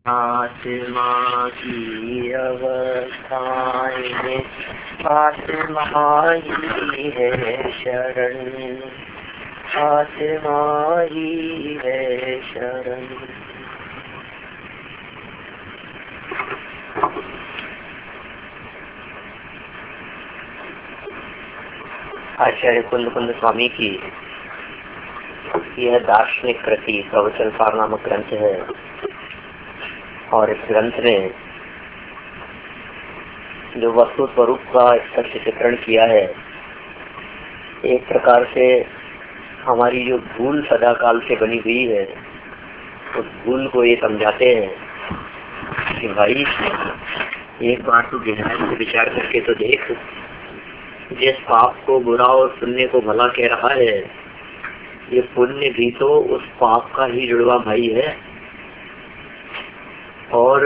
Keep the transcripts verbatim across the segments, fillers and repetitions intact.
आत्मा की अवस्थाएं आत्मा ही है शरण, आत्मा ही है शरण। आचार्य कुंद कुंद स्वामी की यह दार्शनिक कृति प्रवचन सार नामक ग्रंथ है और इस ग्रंथ में जो वस्तु स्वरूप का स्तर से चित्रण किया है, एक प्रकार से हमारी जो भूल सदा काल से बनी हुई है उस भूल को ये समझाते हैं कि भाई एक बार तो गहराई से विचार करके तो देख, जिस पाप को बुरा और पुण्य को भला कह रहा है, ये पुण्य भी तो उस पाप का ही जुड़वा भाई है। और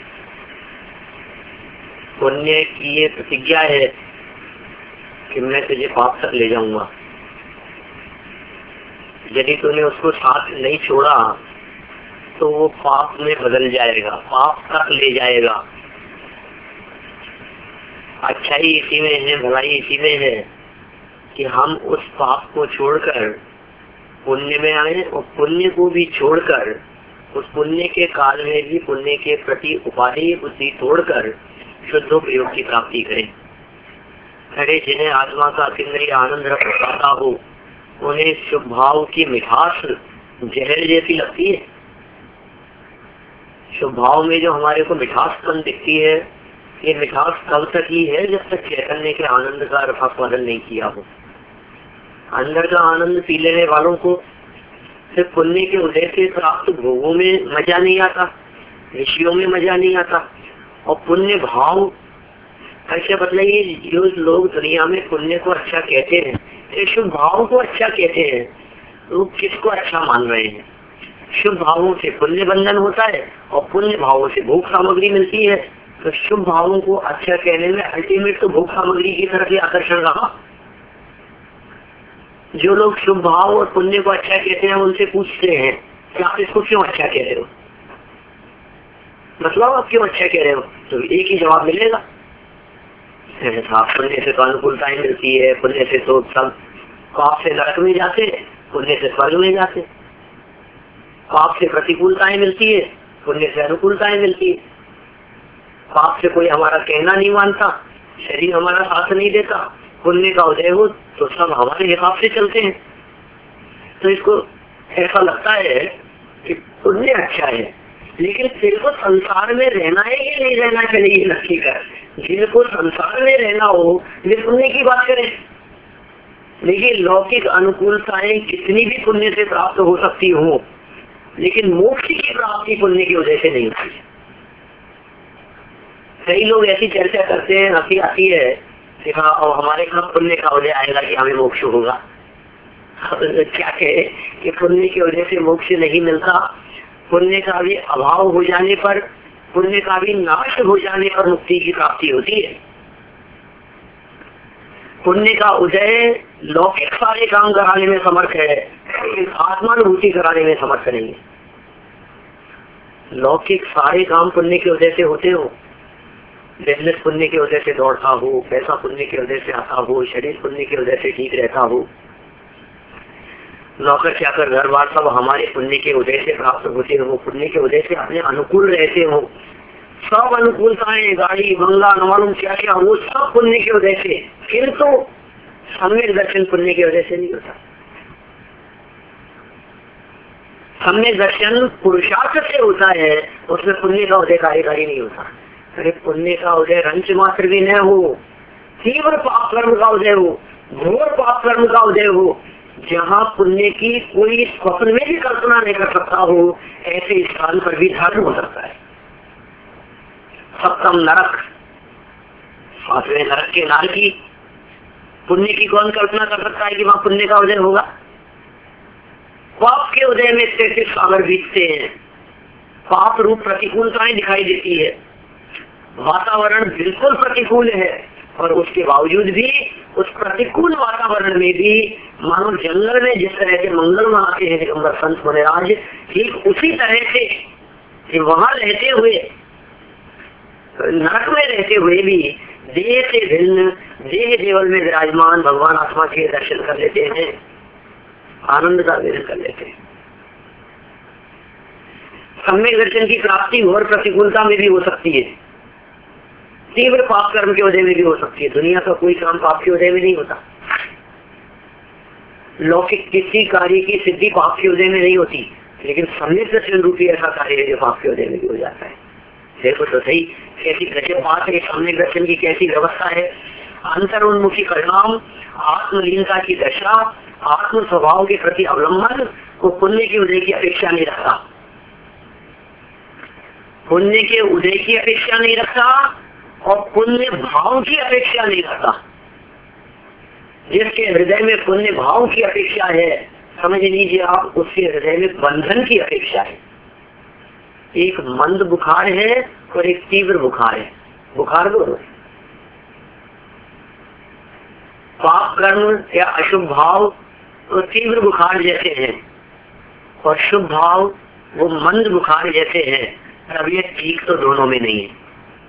पुण्य की ये प्रतिज्ञा है कि मैं तुझे पाप तक ले जाऊंगा। यदि तूने उसको साथ नहीं छोड़ा तो वो पाप में बदल जाएगा, पाप तक ले जाएगा। अच्छाई इसी में है, भलाई इसी में है कि हम उस पाप को छोड़कर पुण्य में आए और पुण्य को भी छोड़कर उस पुण्य के काल में भी पुण्य के प्रति उपाधि बुद्धि तोड़कर शुद्ध प्रयोग की प्राप्ति करें। अरे जिन्हें आत्मा का अतीन्द्रिय आनंद रखता हो, उन्हें शुभ भाव की मिठास जहर जैसी लगती है। शुभ भाव में जो हमारे को मिठासपन दिखती है, ये मिठास तब तक ही है जब तक चैतन्य के आनंद का रसास्वादन नहीं किया हो। अंदर का आनंद पी लेने वालों को सिर्फ पुण्य के उदय से प्राप्त भोगों में मजा नहीं आता, ऋषियों में मजा नहीं आता। और पुण्य भाव ऐसे बतलाइए, जो लोग दुनिया में पुण्य को अच्छा कहते हैं, ये शुभ भाव को अच्छा कहते हैं, लोग किसको अच्छा मान रहे हैं? शुभ भावों से पुण्य बंधन होता है और पुण्य भावों से भोग सामग्री मिलती है। तो शुभ भावों को अच्छा कहने में अल्टीमेट तो भोग सामग्री की तरफ ही आकर्षण रहा। जो लोग शुभ भाव और पुण्य को अच्छा कहते हैं, उनसे पूछते हैं कि आप इसको क्यों अच्छा कह रहे हो, मतलब आप क्यों अच्छा कह रहे हो? तो एक ही जवाब मिलेगा, पुण्य से तो अनुकूलताएं मिलती है, पुण्य से तो सब पाप से नरक में जाते, पुण्य से स्वर्ग में जाते। पाप से प्रतिकूलताएं मिलती है, पुण्य से अनुकूलताएं मिलती है। पाप से कोई हमारा कहना नहीं मानता, शरीर हमारा साथ नहीं देता, पुण्य का उदय हो तो सब हमारे हिसाब से चलते हैं। तो इसको ऐसा लगता है कि पुण्य अच्छा है, लेकिन फिर को संसार में रहना है कि नहीं रहना चाहिए नक्की कर। जिनको संसार में रहना हो वे पुण्य की बात करें, लेकिन लौकिक अनुकूलताएं कितनी भी पुण्य से प्राप्त हो सकती हो, लेकिन मोक्ष की प्राप्ति पुण्य की वजह से नहीं होती। कई लोग ऐसी चर्चा करते हैं, हंसी आती है कि हाँ और हमारे कब पुण्य का उदय आएगा कि हमें मोक्ष होगा। क्या कहे कि पुण्य की वजह से मोक्ष नहीं मिलता, पुण्य का भी अभाव हो जाने पर, पुण्य का भी नाश हो जाने पर मुक्ति की प्राप्ति होती है। पुण्य का उदय लौकिक सारे काम कराने में समर्थ है, आत्मानुभूति कराने में समर्थ नहीं है। लौकिक सारे काम पुण्य के वजह से होते हो, बिजनेस पुण्य की वजह से दौड़ता हो, पैसा पुण्य की वजह से आता हो, शरीर पुण्य की वजह से ठीक रहता हो, नौकर चाकर घर बार सब हमारे पुण्य के उदय से प्राप्त होते हो, पुण्य के उदय से अपने अनुकूल रहते हो। सब अनुकूलताएं, गाड़ी बंगला न मालूम क्या क्या, वो सब पुण्य के उदय से। फिर तो सम्यक दर्शन पुण्य की वजह से नहीं होता। सम्यक दर्शन पुरुषार्थ से होता है, उसमें पुण्य का उदय कार्यकारी नहीं होता। अरे पुण्य का उदय रंच मात्र भी न हो, तीव्र पाप कर्म का उदय हो, घोर पाप कर्म का उदय हो, जहाँ पुण्य की कोई स्वप्न में भी कल्पना नहीं कर सकता हो, ऐसे स्थान पर भी धर्म हो सकता है। सप्तम नरक, सातवें नरक के नार की पुण्य की कौन कल्पना कर सकता है कि वहाँ पुण्य का उदय होगा? पाप के उदय में तैतीस सागर बीतते हैं, पाप रूप प्रतिकूलताएं दिखाई देती है, वातावरण बिल्कुल प्रतिकूल है, और उसके बावजूद भी उस प्रतिकूल वातावरण में भी मानो जंगल में जिस तरह से मंगल मनाते हैं संत मुनिराज, ठीक उसी तरह से कि वहां रहते हुए, नरक में रहते हुए भी देह से भिन्न, देह देवल में विराजमान भगवान आत्मा के दर्शन कर लेते हैं, आनंद का वेदन कर लेते हैं। सम्यक दर्शन की प्राप्ति और प्रतिकूलता में भी हो सकती है, तीव्र पाप कर्म के उदय में भी हो सकती है। दुनिया का कोई काम पाप के उदय में नहीं होता। लौकिक किसी कार्य की सिद्धि पाप के उदय में नहीं होती, लेकिन सम्यक दर्शन रूपी ऐसा कार्य है जो पाप के उदय में भी हो जाता है। देखो तो सही कैसी गजब बात है, सम्यक दर्शन की कैसी व्यवस्था है। अंतर उन्मुखी परिणाम, आत्मलीनता की दशा, आत्म स्वभाव के प्रति अवलंबन को पुण्य के उदय की अपेक्षा नहीं रखता, पुण्य के उदय की अपेक्षा नहीं रखता और पुण्य भाव की अपेक्षा नहीं रखता। जिसके हृदय में पुण्य भाव की अपेक्षा है, समझ लीजिए आप, उसके हृदय में बंधन की अपेक्षा है। एक मंद बुखार है और एक तीव्र बुखार है, बुखार दोनों है। पाप कर्म या अशुभ भाव तो तीव्र बुखार जैसे हैं और शुभ भाव वो मंद बुखार जैसे हैं। अब ये ठीक तो दोनों में नहीं है।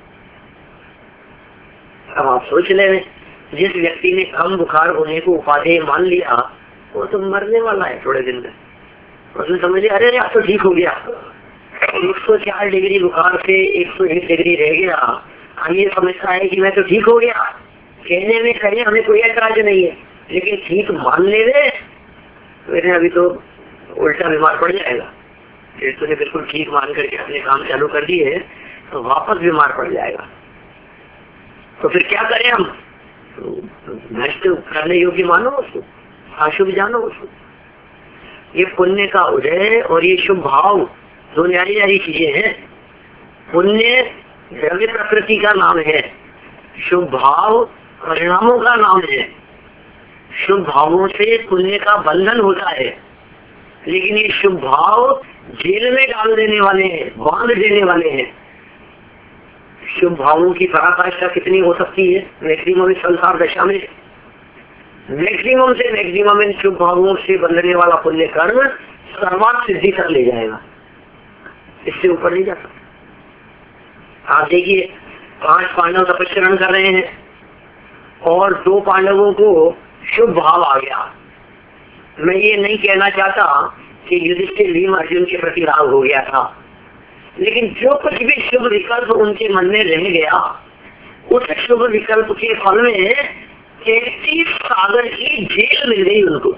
अब आप सोच ले, जिस व्यक्ति ने कम बुखार होने को उपाधेय मान लिया वो तो मरने वाला है थोड़े दिन में। उसने समझ लिया अरे यार तो ठीक हो गया, एक सौ चार डिग्री बुखार से एक सौ एक डिग्री रह गया, हम ये समझता है कि मैं तो ठीक हो गया। कहने में कहें हमें कोई ऐतराज नहीं है, लेकिन ठीक मान ले वे तो अभी तो उल्टा बीमार पड़ जाएगा। फिर तूने बिल्कुल ठीक मान करके अपने काम चालू कर दिए तो वापस बीमार पड़ जाएगा। तो फिर क्या करें हम? नष्ट करने योग्य मानो उसको, अशुभ जानो उसको। ये पुण्य का उदय और ये शुभ भाव दो न्यारी न्यारी चीजें हैं। पुण्य द्रव्य प्रकृति का नाम है, शुभ भाव परिणामों का नाम है। शुभ भावों से पुण्य का बंधन होता है, लेकिन ये शुभ भाव जेल में डाल देने वाले हैं, बांध देने वाले हैं। शुभ भावों की पराकाष्ठा कितनी हो सकती है? मैक्सिमम संसार दशा में मैक्सिमम से मैक्सिमम इन शुभ भावों से बंधने वाला पुण्य कर्म सर्वार्थ सिद्धि कर ले जाएगा, इससे ऊपर नहीं जा सकता। आप देखिए, पांच पांडव तपस्या कर रहे हैं और दो पांडवों को शुभ भाव आ गया। मैं ये नहीं कहना चाहता कि युधिष्ठिर भीम अर्जुन के प्रति राग हो गया था, लेकिन जो कुछ भी शुभ विकल्प उनके मन में रह गया, उस शुभ विकल्प के फल में तैतीस सागर की जेल मिल गई उनको।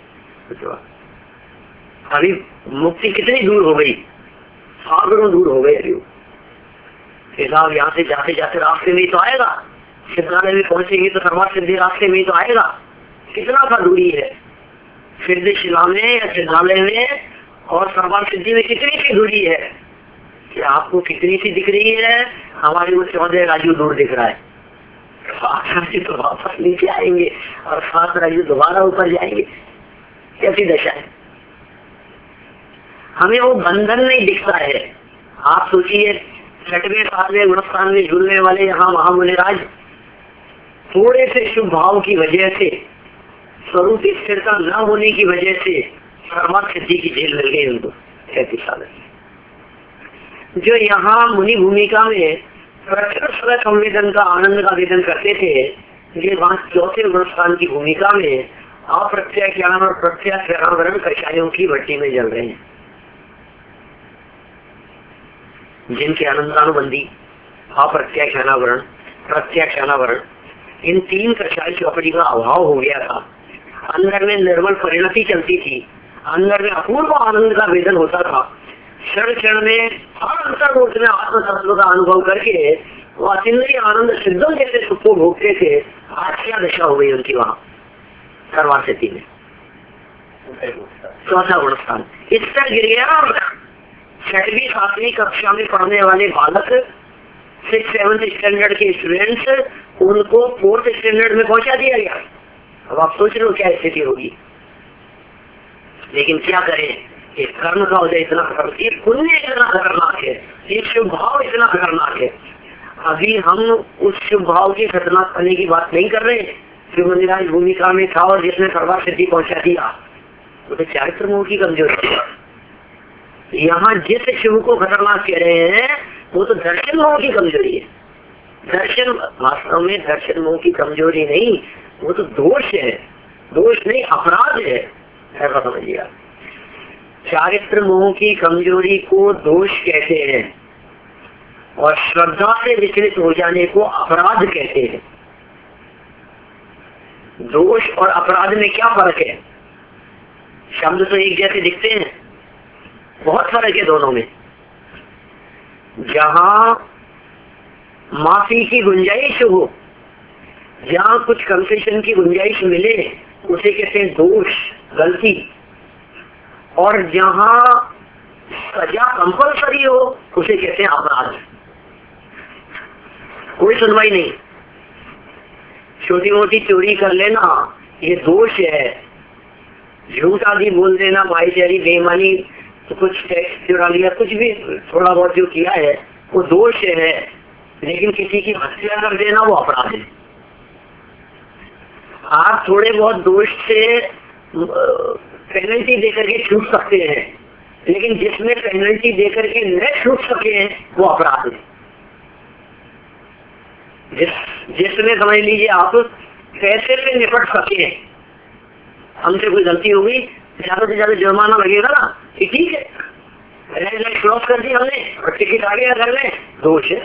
अभी मुक्ति कितनी दूर हो गई, सागरों दूर हो गई। अभी साहब यहाँ से जाते जाते रास्ते में तो आएगा, सिद्धालय में पहुंचेंगे तो सर्वार्थ सिद्धि रास्ते में तो आएगा। कितना का दूरी है फिर शिला में या सिद्धालय में और सर्वार्थ सिद्धि में कितनी सी दूरी है कि आपको कितनी सी दिख रही है? हमारे वो चौदह राजू दूर दिख रहा है। तो वापस नीचे आएंगे और सात राजू दोबारा ऊपर जाएंगे। कैसी दशा है? हमें वो बंधन नहीं दिखता है। आप सोचिए, छठवें सातवें गुणस्थान में झूलने वाले यहाँ महामुनिराज थोड़े से शुभ भाव की वजह से, स्वरूप स्थिरता न होने की वजह से सर्वार्थ सिद्धि की जेल मिल गई उनको तैतीस साल। जो यहाँ मुनि भूमिका में प्रत्यक्ष संवेदन का आनंद का वेदन करते थे, ये वहां चौथे गुणस्थान की भूमिका में अप्रत्यक्ष ज्ञान और प्रत्यक्ष ज्ञानावरण कषायों की भट्टी में जल रहे हैं। जिनके आनंदानुबंधी अप्रत्यक्ष अनावरण, प्रत्यक्ष अनावरण, इन तीन कषाय चौपड़ी का अभाव हो गया था। अंदर में निर्मल परिणति चलती थी, अंदर में अपूर्व आनंद का वेदन होता था। क्षण क्षण में हर अंतर्मुख में आत्म तत्व का अनुभव करके वो अतीन्द्रिय आनंद सिद्धों जैसे सुख को भोगते थे। आज क्या दशा हो गई उनकी वहां सर्वार्थ सिद्धि में? चौथा गुणस्थान इस पर गिर गया। छठवीं सातवीं कक्षा में पढ़ने वाले बालक, सिक्स सेवन्थ स्टैंडर्ड के स्टूडेंट्स, उनको फोर्थ स्टैंडर्ड में पहुंचा दिया गया। अब आप सोच रहे हो क्या स्थिति होगी। लेकिन क्या करें, ये कर्म का उदय इतना खतरनाक, ये पुण्य इतना खतरनाक है, ये शुभ भाव इतना खतरनाक है। अभी हम उस शुभ भाव के खतरनाक करने की बात नहीं कर रहे जो मुनिराज भूमिका में था और जिसने सर्वार्थ सिद्धि पहुंचा दिया। तो चारित्र मोह की कमजोरी है। यहाँ जिस शुभ को खतरनाक कह रहे हैं वो तो दर्शन मोह की कमजोरी है। दर्शन वास्तव में दर्शन मोह की कमजोरी नहीं, वो तो दोष है, दोष नहीं अपराध है, ऐसा समझिए। चारित्र मोह की कमजोरी को दोष कहते हैं और श्रद्धा से विचलित हो जाने को अपराध कहते हैं। दोष और अपराध में क्या फर्क है? शब्द तो एक जैसे दिखते हैं, बहुत फर्क है दोनों में। जहां माफी की गुंजाइश हो, जहां कुछ कंसेशन की गुंजाइश मिले, उसे कहते हैं दोष, गलती। और जहां सजा कंपलसरी हो, उसे कहते हैं अपराध। कोई सुनवाई नहीं। छोटी मोटी चोरी कर लेना ये दोष है, झूठ आदि बोल देना, भाईचारी बेईमानी, तो कुछ टैक्स चुरा लिया, कुछ भी थोड़ा बहुत जो किया है वो दोष है। लेकिन किसी की हत्या कर देना वो अपराध है। आप थोड़े बहुत दोष से पेनल्टी देकर के छूट सकते हैं, लेकिन जिसमें पेनल्टी देकर के न छूट सके हैं वो अपराध है। जिस जिसमें समझ लीजिए आप पैसे पे निपट सके, हमसे कोई गलती हो गई, ज्यादा से ज्यादा जुर्माना लगेगा ना, ठीक है, क्रॉस कर दी हमने और टिकट आ गया घर में, दोष है।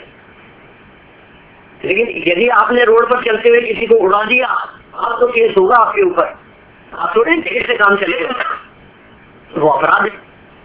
लेकिन यदि आपने रोड पर चलते हुए किसी को उड़ा दिया, आप तो केस होगा आपके ऊपर, आप थोड़े टिकट से काम चलेगा, वो अपराध है।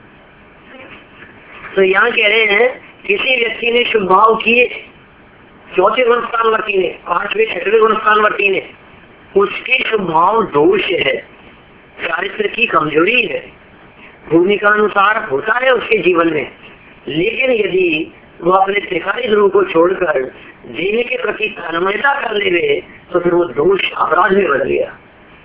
तो यहाँ कह रहे हैं किसी व्यक्ति ने शुभ भाव किए, चौथे गुणस्थान वर्ती ने, पांचवें छठवें गुणस्थान वर्ती ने, उसके शुभ भाव दोष है, चारित्र की कमजोरी है, भूमिका अनुसार होता है उसके जीवन में। लेकिन यदि वो अपने त्रिकाली ध्रुव को छोड़कर जीने के प्रति तन्मयता कर ले तो फिर वो दोष अपराध में बदल गया।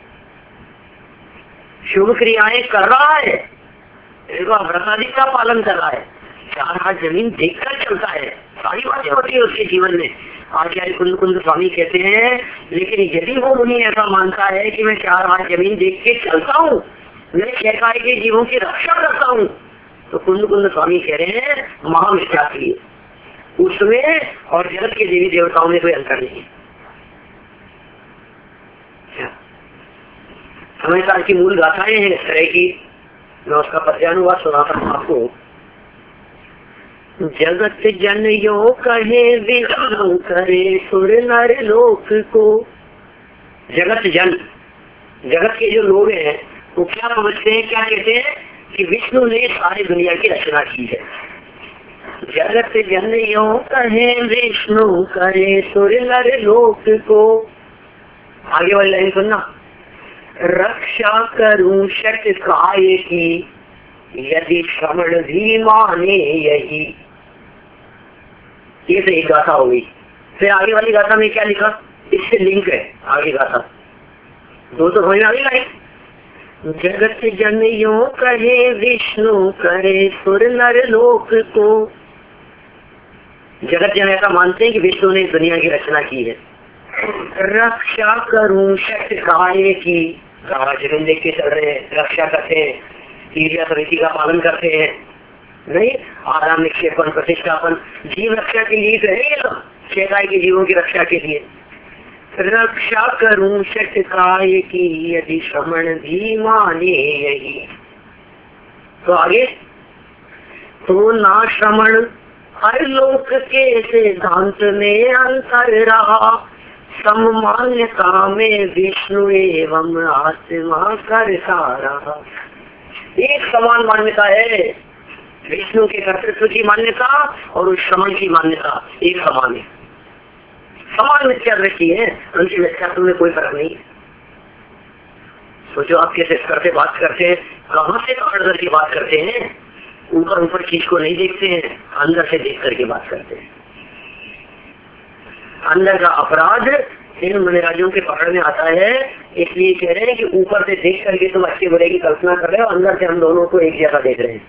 शुभ क्रियाएं कर रहा है, व्रतादि का पालन कर रहा है, चार हाथ जमीन देखकर चलता है, सारी बातें होती है उसके जीवन में। आचार्य कुंद कुंद स्वामी कहते हैं, लेकिन यदि वो मुनि ऐसा मानता है कि मैं चार हाथ जमीन देख के चलता हूँ, मैं छह के जीवों की रक्षा करता हूँ, तो कुंद कुंद स्वामी कह रहे हैं महामिथ्या की, उसमें और जगत के देवी देवताओं में कोई अंतर नहीं। समय की मूल गाथाएं हैं इस तरह की, मैं उसका पद्यानुवाद सुनाता हूँ आपको। जगत जन यो कहे विष्णु करे सुर नर लोक को। जगत जन, जगत के जो लोग हैं वो क्या समझते हैं, क्या कहते हैं कि विष्णु ने सारी दुनिया की रचना की है। जगत जन यो कहे विष्णु करे सुर नर लोक को। आगे वाली लाइन सुनना, रक्षा करूं शत काय की यदि श्रवण भी माने यही। ये तो एक गाथा हो गई। फिर आगे वाली गाथा में क्या लिखा, इससे लिंक है आगे गाथा, दो तो समझ में आ गई। जगत जन यो कहे विष्णु करे सुर नर लोक को। जगत जन ऐसा मानते हैं कि विष्णु ने दुनिया की रचना की है। रक्षा करूं शत काय की, जमीन देख के चल रहे हैं, रक्षा करते हैं, क्रिया समिति का पालन करते हैं, नहीं आराम निक्षेपण प्रतिष्ठापन, जीव रक्षा के लिए तो है, छह के जीवों की रक्षा के लिए। रक्षा करूं शत काय की यदि श्रवण भी माने यही। तो आगे, तो ना श्रवण हर लोक के सिद्धांत में अंतर रहा, सममान्यता में विष्णु एवं आत्मा करता रहा। एक समान मान्यता है, विष्णु के कर्तृत्व की मान्यता और उस श्रवण की मान्यता एक समान है, समान मिथ्या दृष्टि है, उनकी व्याख्या में कोई फर्क नहीं। सोचो आप कैसे करते बात करते हैं, कहाँ से पकड़ करके बात करते हैं, ऊपर ऊपर चीज को नहीं देखते हैं, अंदर से देख करके बात करते हैं। अंदर का अपराध इन मनराजियों के पकड़ में आता है, इसलिए कह रहे हैं कि ऊपर से देख करके तुम अच्छे बुरे की कल्पना कर रहे हो, अंदर से हम दोनों को एक जैसा देख रहे हैं।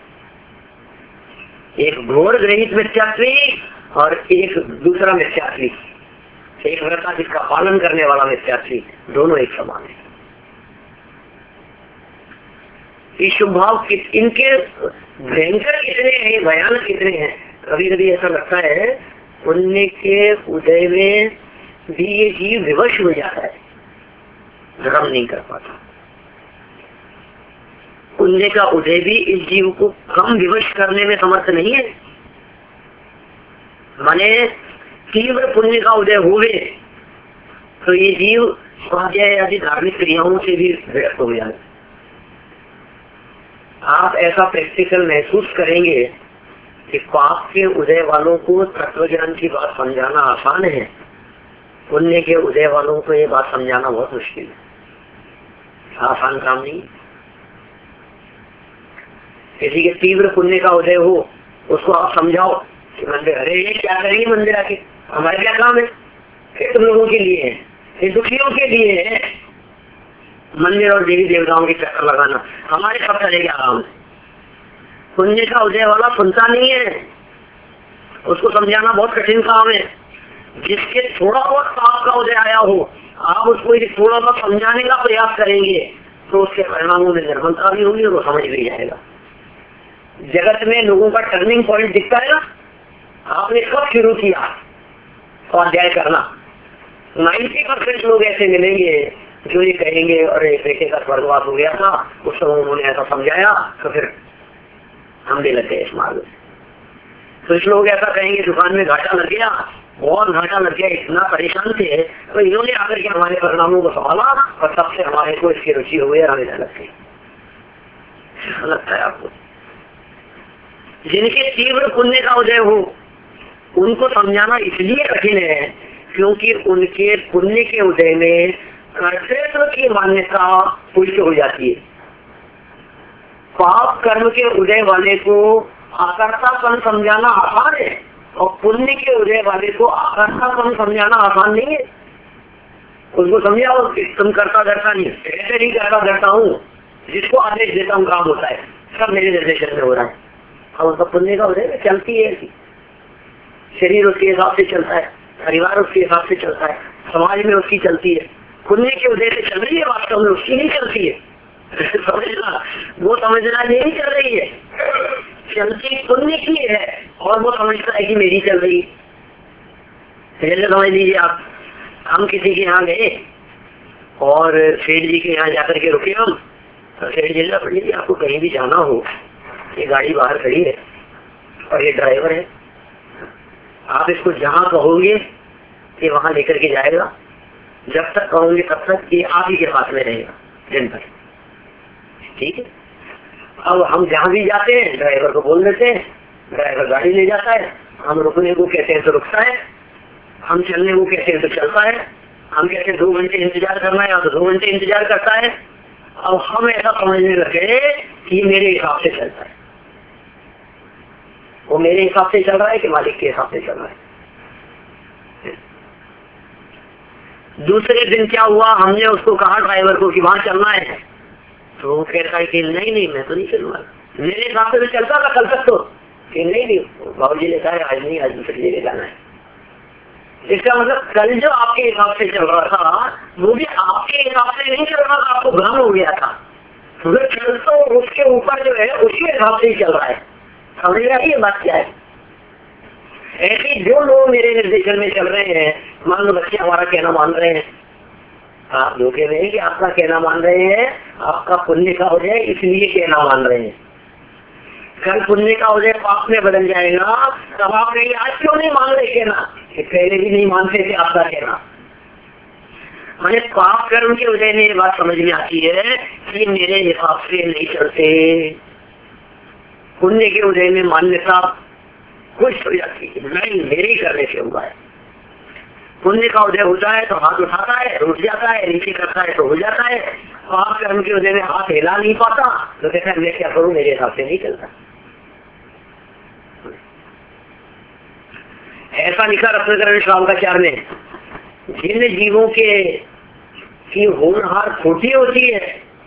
एक घोर ग्रहित मिथ्यात्वी और एक दूसरा मिथ्यात्वी, एक व्रता जिसका पालन करने वाला मिथ्यात्वी, दोनों एक समान है। ये शुभ भाव इनके भयंकर कितने हैं, भयानक कितने हैं। कभी कभी ऐसा लगता है पुण्य के उदय में भी ये जीव विवश हो जाता है, धर्म नहीं कर पाता। पुण्य का उदय भी इस जीव को कम विवश करने में समर्थ नहीं है। माने तीव्र पुण्य का उदय हुए तो ये जीव स्वाध्याय आदि धार्मिक क्रियाओं से भी व्यस्त हो जाए। आप ऐसा प्रैक्टिकल महसूस करेंगे कि पाप के उदय वालों को तत्व ज्ञान की बात समझाना आसान है, पुण्य के उदय वालों को ये बात समझाना बहुत मुश्किल है, आसान काम नहीं। किसी के तीव्र पुण्य का उदय हो उसको आप समझाओ कि मंदिर, अरे ये क्या करेंगे मंदिर आके, हमारे क्या काम है, ये तुम लोगों के लिए है, ये दुखियों के लिए है मंदिर और देवी देवताओं के चक्कर लगाना, हमारे सब चलेगा आराम से। पुण्य का उदय वाला सुनता नहीं है, उसको समझाना बहुत कठिन काम है। जिसके थोड़ा बहुत पाप का उदय आया हो, आप उसको थोड़ा बहुत समझाने का प्रयास करेंगे तो उसके परिणामों में निर्भरता भी होगी और वो समझ भी जाएगा। जगत में लोगों का टर्निंग पॉइंट दिखता है ना, आपने कब शुरू किया स्वाध्याय करना, नाइन्टी परसेंट लोग ऐसे मिलेंगे जो ये कहेंगे अरे बेटे का स्वर्गवास हो गया था, उस समय उन्होंने ऐसा समझाया तो फिर हम भी लग गए इस मार्ग में। कुछ लोग ऐसा कहेंगे दुकान में घाटा लग गया, बहुत घाटा लग गया, इतना परेशान थे तो इन्होंने आकर के हमारे परिणामों को संभाला और तब से हमारे को इसकी रुचि हो गई और हमें लग गई। लगता है आपको जिनके तीव्र पुण्य का उदय हो उनको समझाना इसलिए कठिन है क्योंकि उनके पुण्य के उदय में कर्तृत्व की मान्यता पुष्ट हो जाती है। पाप कर्म के उदय वाले को आकर्तापन समझाना आसान है और पुण्य के उदय वाले को आकर्तापन समझाना आसान नहीं है। उसको समझाओ कि तुम करता धरता नहीं, ऐसे नहीं करता धरता हूँ, जिसको आदेश देता हूँ काम होता है, सब मेरे निर्देशन में हो रहा है। और उसका पुण्य का उदय चलती है ऐसी, शरीर उसके हिसाब से चलता है, परिवार उसके हिसाब से चलता है, समाज में उसकी चलती है। पुण्य के उदय से चल रही है, वास्तव में उसकी नहीं चलती है। समझना, वो समझना नहीं चल रही है, चलती पुण्य की है और वो समझता है कि मेरी चल रही है। जैसे समझ लीजिए आप, हम किसी के यहाँ गए और सेठ जी के यहाँ जाकर के रुके हम, तो सेठ जी पंडित जी आपको कहीं भी जाना हो, ये गाड़ी बाहर खड़ी है और ये ड्राइवर है, आप इसको जहाँ कहोगे ये वहां लेकर के जाएगा, जब तक कहोगे तब तक ये आप ही के पास में रहेगा दिन भर, ठीक है। अब हम जहाँ भी जाते हैं ड्राइवर को बोल देते हैं, ड्राइवर गाड़ी ले जाता है, हम रुकने को कहते हैं तो रुकता है, हम चलने को कहते हैं तो चलता है, हम कहते हैं दो घंटे इंतजार करना है तो दो घंटे इंतजार करता है। अब हम ऐसा समझने लगे कि मेरे हिसाब से चलता है, वो मेरे हिसाब से चल रहा है कि मालिक के हिसाब से चल रहा है। दूसरे दिन क्या हुआ, हमने उसको कहा ड्राइवर को कि वहां चलना है, तो वो कहता है कि नहीं नहीं मैं तो नहीं चलूंगा, मेरे हिसाब से तो चलता था कल तक तो, कि नहीं नहीं बाबू जी ने कहा है आज नहीं, आज दूसरी जगह जाना है। इसका मतलब कल जो आपके हिसाब से चल रहा था वो भी आपके हिसाब से नहीं चल रहा था, आपको भ्रम हो गया था। तो चल तो उसके ऊपर जो है उसके हिसाब से ही चल रहा है। समझ रहा है ये बात क्या है? ऐसे जो लोग मेरे निर्देशन में चल रहे हैं, मान लो बच्चे हमारा कहना मान रहे हैं, आप धोखे में है कि आपका कहना मान रहे हैं, आपका पुण्य का उदय इसलिए कहना मान रहे हैं। कल पुण्य का उदय पाप में बदल जाएगा, तब आप नहीं आज क्यों नहीं मान रहे कहना, कि पहले भी नहीं मानते थे आपका कहना। मैंने पाप कर्म के उदय में ये बात समझ में आती है कि मेरे हिसाब से नहीं चलते, पुण्य के उदय में मान्यता कुछ हो जाती है, नहीं मेरे ही करने से हुआ है। पुण्य का उदय होता है तो हाथ उठाता है, रुक जाता है, नीचे करता है तो हो जाता है। पाप कर्म के उदय में हाथ हिला नहीं पाता तो कहता है मैं क्या करूं, मेरे हिसाब से नहीं चलता। ऐसा लिखा रत्नाकरण श्रावकाचार्य ने, जिन जीवों के की होनहार खोटी होती है,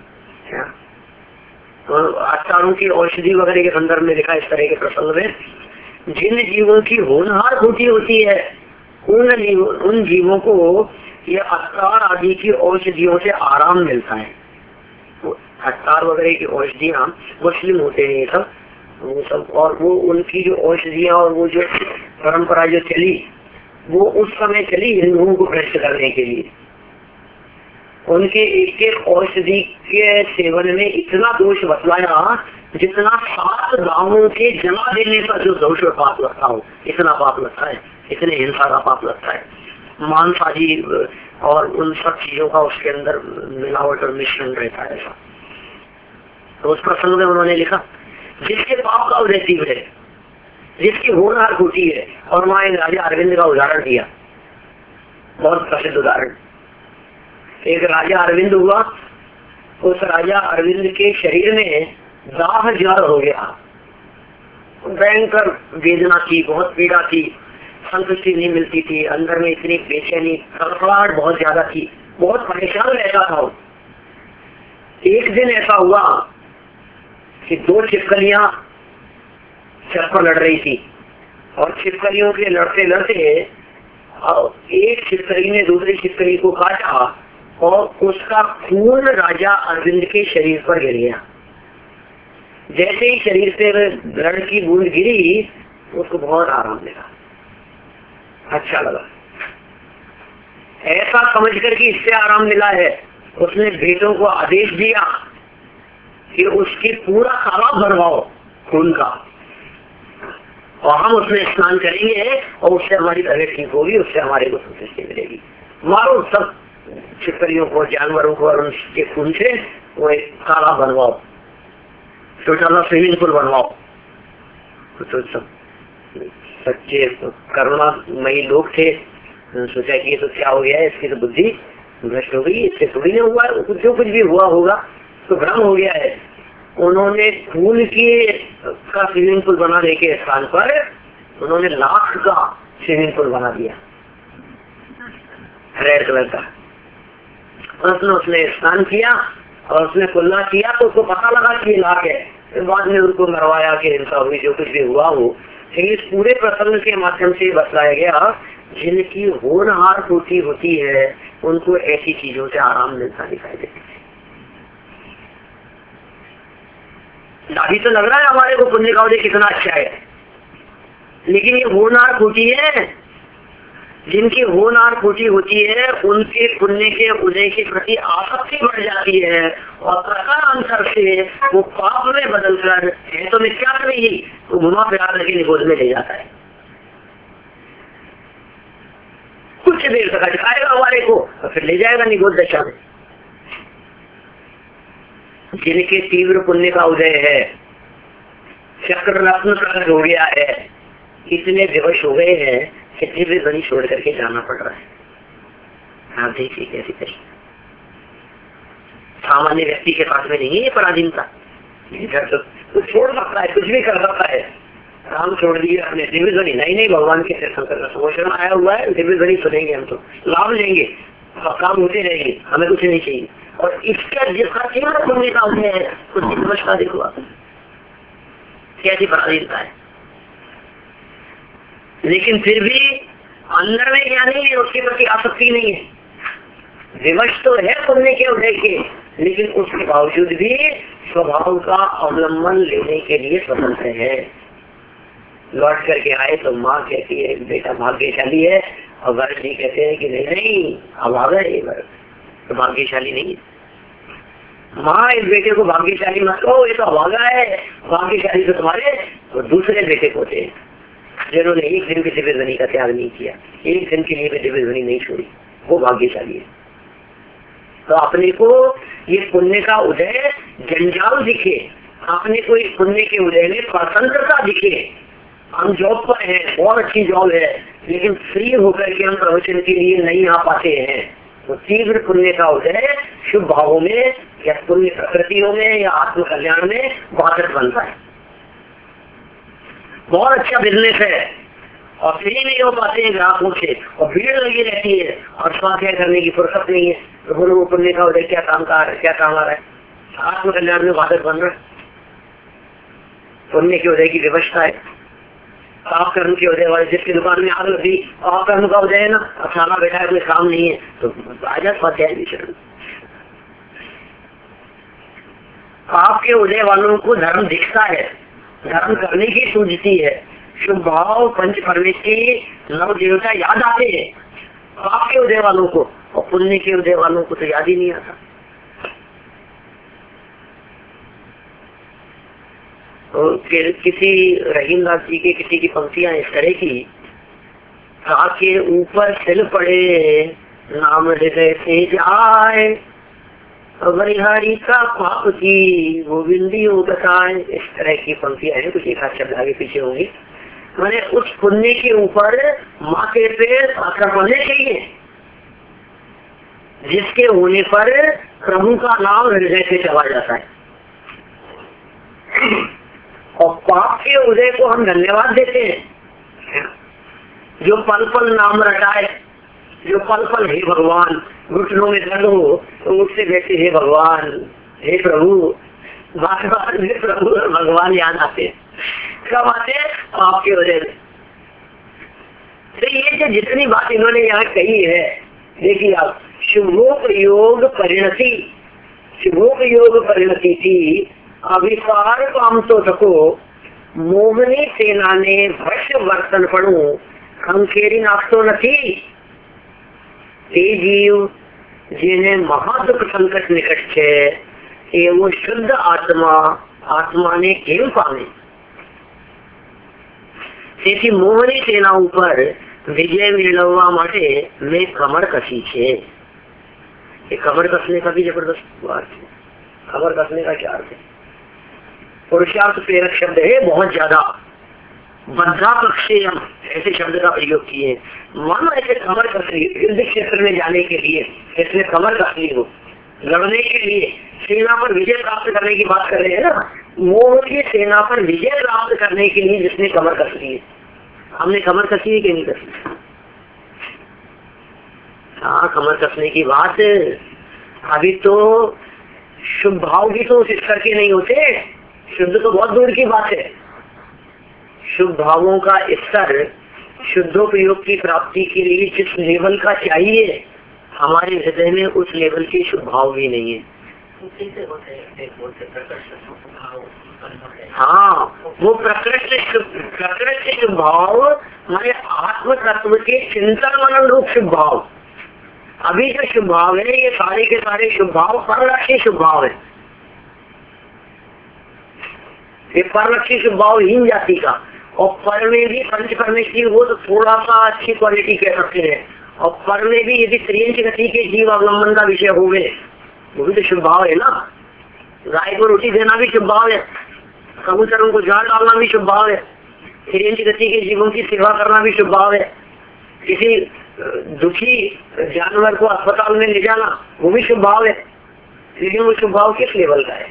तो आचारों की औषधि वगैरह के संदर्भ में लिखा इस तरह के प्रसंग में, जिन जीवों की होनहार खोटी होती है उन जीवों उन जीवों को ये अस्तार आदि की औषधियों से आराम मिलता है। हट्टार वगैरह की औषधियाँ मुस्लिम होते हैं ये सब, वो सब, और वो उनकी जो औषधियाँ और वो जो परंपरा जो चली वो उस समय चली हिंदुओं को भ्रष्ट करने के लिए। उनके एक एक औषधि के सेवन में इतना दोष बतलाया जितना सात गांवों के जला देने पर जो दोष पाप लगता हो, इतना पाप लगता है, इतने हिंसा का पाप लगता है। मांस आदि और उन सब चीजों का उसके अंदर मिलावट और मिश्रण रहता है ऐसा। तो उस प्रसंग में उन्होंने लिखा जिसके पाप का उदय तीव्र है, जिसकी होनहार होती है, और वहां एक राजा अरविंद का उदाहरण दिया, बहुत प्रसिद्ध उदाहरण। एक राजा अरविंद हुआ, उस राजा अरविंद के शरीर में दाह ज्वर हो गया, भयंकर वेदना थी, बहुत पीड़ा थी, संतुष्टि नहीं मिलती थी, अंदर में इतनी बेचैनी, कड़कड़ाहट बहुत ज्यादा थी, बहुत परेशान रहता था। एक दिन ऐसा हुआ कि दो छिपकलियां छत पर लड़ रही थी, और छिपकलियों के लड़ते लड़ते एक छिपकली ने दूसरी छिपकली को काटा और उसका खून राजा अरविंद के शरीर पर गिर गया। जैसे ही शरीर से ब्लड की बूंद गिरी उसको बहुत आराम मिला, अच्छा लगा। ऐसा समझ कर कि इससे आराम मिला है, उसने बेटों को आदेश दिया कि उसकी पूरा तालाब भरवाओ खून का, और हम उसमें स्नान करेंगे और उससे हमारी तबीयत ठीक होगी, उससे हमारे को संतुष्टि मिलेगी। मारो सब छिपकलियों को, जानवरों को, और उनके खून से वो एक तालाब बनवाओ, छोटा सा स्विमिंग पूल बनवाओ। तो सब सच्चे करुणामयी लोग थे, सोचा कि ये तो क्या हो गया है, इसकी तो बुद्धि भ्रष्ट हो गई, इससे थोड़ी नहीं हुआ, जो कुछ भी हुआ होगा तो भ्रम हो गया है। उन्होंने खून के का स्विमिंग पूल बनाने के स्थान पर उन्होंने लाख का स्विमिंग पूल बना दिया, रेड कलर का। उसने उसने स्नान किया और उसने कुल्ला किया, तो उसको पता लगा कि लाख है। फिर बाद में उनको मरवाया कि हिंसा हुई, जो कुछ भी हुआ हो। इस पूरे प्रसंग के माध्यम से बताया गया जिनकी होनहार टूटी होती है उनको ऐसी चीजों से आराम मिलता दिखाई देता है। अभी तो लग रहा है हमारे को पुण्य का उदय कितना अच्छा है, लेकिन ये होनहार टूटी है, जिनकी होनहार टूटी होती है उनके पुण्य के उदय के प्रति आसक्ति बढ़ जाती है, और प्रकारांतर से वो पाप में बदल कर है तो मिथ्या नहीं, तो घुमा फिरा करके निगोद में ले जाता है। कुछ देर तक अटकाएगा हमारे को और फिर ले जाएगा निगोद दशा में। जिनके तीव्र पुण्य का उदय है, चक्र रत्न प्रकट हो गया है, इतने विवश हो गए हैं कि दिव्य ध्वनि छोड़ करके जाना पड़ रहा है। आप देखिए कैसी तरी सामान्य व्यक्ति के पास में नहीं है पराधीनता, तो छोड़ सकता है, कुछ भी कर सकता है। काम छोड़ दिए अपने, दिव्य ध्वनि नहीं नहीं भगवान के दर्शन आया हुआ है, दिव्य ध्वनि सुनेंगे, हम तो लाभ लेंगे, काम होते रहेंगे, हमें कुछ नहीं चाहिए। और इसका जिसका तीव्र पुण्य का उदय है उसकी नमस्कार देखो आप कैसी पराधीनता है। लेकिन फिर भी अंदर में क्या नहीं है, उसके प्रति आसक्ति नहीं है, विवश तो है पुण्य के उदय के, लेकिन उसके बावजूद भी स्वभाव का अवलंबन लेने के लिए स्वतंत्र है। लौट करके आए तो माँ कहती है बेटा भाग्यशाली है, और वर्ष जी कहते हैं कि नहीं नहीं अभागा है, तो भाग्यशाली नहीं है। माँ इस बेटे को भाग्यशाली मत कहो, ये तो अभागा है, भाग्यशाली तो तुम्हारे तो दूसरे बेटे को थे जिन्होंने एक दिन की दिव्य ध्वनि का त्याग नहीं किया, एक दिन के लिए भी दिव्य ध्वनि नहीं छोड़ी, वो भाग्यशाली है। तो अपने को ये पुण्य का उदय जंजाल दिखे, अपने को इस पुण्य के उदय में स्वतंत्रता दिखे। हम जॉब पर हैं, बहुत अच्छी जॉब है, लेकिन फ्री होकर के हम प्रवचन के लिए नहीं आ पाते हैं, तो तीव्र पुण्य का उदय शुभ भावों में या पुण्य प्रकृतियों में या आत्म कल्याण में बाधक बनता है। बहुत अच्छा बिजनेस है और फ्री नहीं हो पाते हैं ग्राहकों से, और भीड़ लगी रहती है और स्वास्थ्य करने की फुर्सत नहीं है, तो बोलो वो पुण्य का उदय क्या काम का क्या काम आ रहा है, आत्म कल्याण में बाधक बन रहा है। पुण्य के उदय की व्यवस्था है, पाप कर्म के उदय वाले जिसकी दुकान में आग लगी, पाप कर्म का उदय है ना, अखाना बैठा है, कोई काम नहीं है, तो आजा स्वाध्याय भी शरण। पाप के उदय वालों को धर्म दिखता है, धर्म करने की सूझती है, शुभ भाव पंच परमेश के नव देवता याद आते हैं पाप के उदय वालों को, और पुण्य के उदय वालों को तो याद ही नहीं आता। तो किसी रहीमदास जी के किसी की पंक्तियां इस तरह की, के ऊपर सिल पड़े नाम हृदय से जाए, बलिहारी का पाप की गोविंदी बताए, इस तरह की पंक्तियां हैं, कुछ एक आध शब्द आगे पीछे होंगी। मैंने उस पुण्य के ऊपर माथे पे पत्थर पड़ने चाहिए जिसके होने पर प्रभु का नाम हृदय से चला जाता है, और पाप के उदय को हम धन्यवाद देते हैं। जो पल पल नाम रटाए, जो पल पल हे भगवान, घुटनों में दर्द हो तो मुझसे बैठे हे भगवान, हे प्रभु, बार बार हे प्रभु भगवान याद आते। कब आते? पाप के वजह से। तो ये जो जितनी बात इन्होंने यहाँ कही है, देखिए आप, शुभोपयोग परिणति, शुभोपयोग परिणति थी अभिसार काम तो सको, मोहनी सेना ने भ्रष्ट वर्तन पड़ू, खंखेरी नाखतो नथी। ते जीव जिन्हें महादुख संकट निकट है, ये वो शुद्ध आत्मा आत्मा ने केम पावे। તેથી મોહની સેના ઉપર વિજય મેળવવા માટે મેં કમર કસી છે। ये कमर कसने का भी जबरदस्त बात है। कमर कसने का क्या अर्थ है? पुरुषार्थ प्रेरक शब्द है बहुत ज्यादा। बद्धा पक्षेयम ऐसे शब्द का प्रयोग किए, मानो ऐसे कमर कसनी युद्ध क्षेत्र में जाने के लिए, इसमें कमर कसनी हो, लड़ने के लिए, सेना पर विजय प्राप्त करने की बात कर रहे हैं ना। मोह की सेना पर विजय प्राप्त करने के लिए जिसने कमर कस ली है, हमने कमर कसी है कि नहीं कसी? हाँ, कमर कसने की बात। अभी तो शुभ भाव भी तो उस स्तर के नहीं होते, शुद्ध तो बहुत दूर की बात है। शुभ भावों का स्तर शुद्धोपयोग की प्राप्ति के लिए जिस लेवल का चाहिए, हमारे हृदय में उस लेवल के शुभ भाव भी नहीं है। हाँ, वो प्रकृति प्रकृति शुभ भाव हमारे आत्म तत्व के चिंतन मनन रूप शुभ भाव। अभी जो शुभ भाव है, ये सारे के सारे शुभ भाव परलक्षी शुभ भाव है। ये परलक्षी शुभ भाव हीन जाति का, और पर में भी पंच परमेश्वरी वो तो थोड़ा सा अच्छी क्वालिटी कह सकते हैं, और पर में भी यदि त्रियंच गति के जीव अवलंबन का विषय हो गए, वो भी तो शुभ भाव है ना। गाय को रोटी देना भी शुभ भाव है, कबूतरों को जाल डालना भी शुभ भाव है, त्रियंच गति के जीवों की सेवा करना भी शुभ भाव है, किसी दुखी जानवर को अस्पताल में ले जाना वो भी शुभ भाव है। लेकिन वो शुभ भाव किस लेवल का है?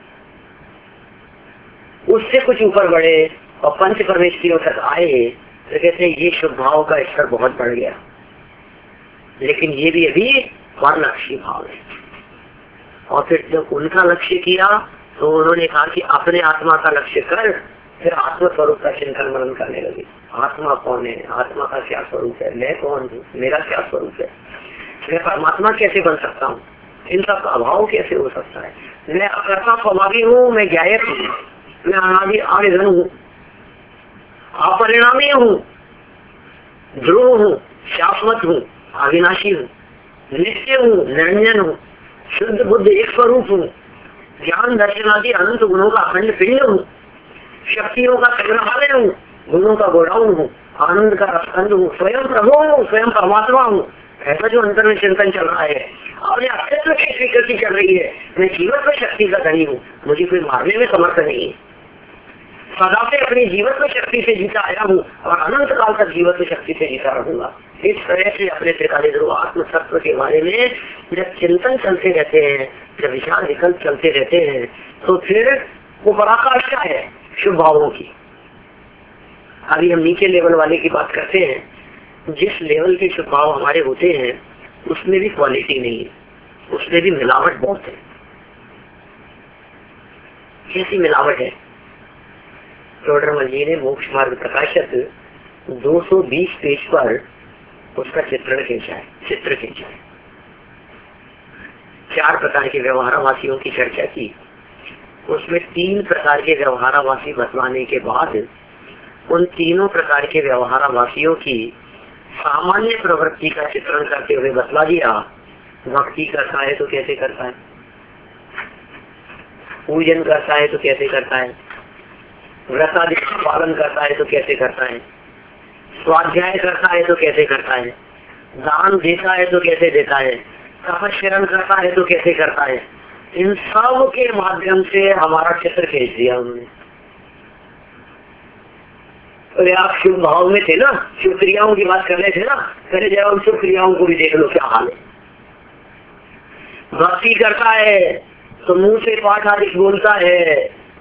उससे कुछ ऊपर बढ़े और पंच परमेश्वरियों तक आए तो कहते हैं ये शुभ भाव का स्तर बहुत बढ़ गया। लेकिन ये भी अभी परलक्षी भाव है। और फिर जब उनका लक्ष्य किया तो उन्होंने कहा कि अपने आत्मा का लक्ष्य कर, फिर आत्म स्वरूप का चिंतन मनन करने लगे। आत्मा कौन है, आत्मा का क्या स्वरूप है, मैं कौन हूँ, मेरा क्या स्वरूप है, मैं परमात्मा कैसे बन सकता हूँ, इन सब का अभाव कैसे हो सकता है, मैं अकर्ता स्वभावी हूँ, मैं ज्ञायक हूँ, मैं अनादि आदिधन हूँ, अपरिणामी हूँ, ध्रुव हूँ, शाश्वत हूँ, अविनाशी हूँ, नित्य हूँ, निरंजन हूँ, शुद्ध बुद्ध एक स्वरूप हूँ, ज्ञान दर्शन आदि अनंत गुणों का अखंड पिंड हूँ, शक्तियों का संग्रहालय हूँ, गुणों का गोडाउन हूँ, आनंद का रसखंड हूँ, स्वयं प्रभु हूँ, स्वयं परमात्मा हूँ। ऐसा जो अंतर में चिंतन चल रहा है और ये अस्तित्व की स्वीकृति चल रही है, मैं जीवन में शक्ति का धनी हूँ, मुझे कोई मारने में समर्थ नहीं है, सदा से अपनी जीवन में शक्ति से जीता आया हूँ और अनंत काल तक जीवन में शक्ति से जीता रहूंगा। इस तरह से अपने त्रिकाली ध्रुव आत्म तत्व के बारे में जब चिंतन चलते रहते हैं, जब विचार विकल्प चलते रहते हैं, तो फिर वो पराकाष्ठा है शुभ भावों की। अभी हम नीचे लेवल वाले की बात करते हैं। जिस लेवल के शुभ भाव हमारे होते हैं उसमें भी क्वालिटी नहीं है, उसमें भी मिलावट बहुत है। कैसी मिलावट है? टोडरमल जी ने मोक्ष मार्ग प्रकाशक दो सौ बीस पेज पर उसका चित्रण खींचा है, चित्र खींचा है। चार प्रकार के व्यवहारवासियों की चर्चा की। उसमें तीन प्रकार के व्यवहाराभासी बतलाने के बाद उन तीनों प्रकार के व्यवहाराभासियों की सामान्य प्रवृत्ति का चित्रण करते हुए बतला दिया। भक्ति करता है तो कैसे करता है, पूजन करता है तो कैसे करता है, व्रत आदि का पालन करता है तो कैसे करता है, स्वाध्याय करता है तो कैसे करता है, दान देता है तो कैसे देता है, तपस्या करता है तो कैसे करता है। इन सब के माध्यम से हमारा चित्र खींच दिया उन्होंने। अरे आप शुभ भाव में थे ना, शुभ क्रियाओं की बात कर रहे थे ना, करे जाओ हम शुभ क्रियाओं को भी देख लो क्या हाल है। भक्ति करता है तो मुंह से पाठ आदि बोलता है,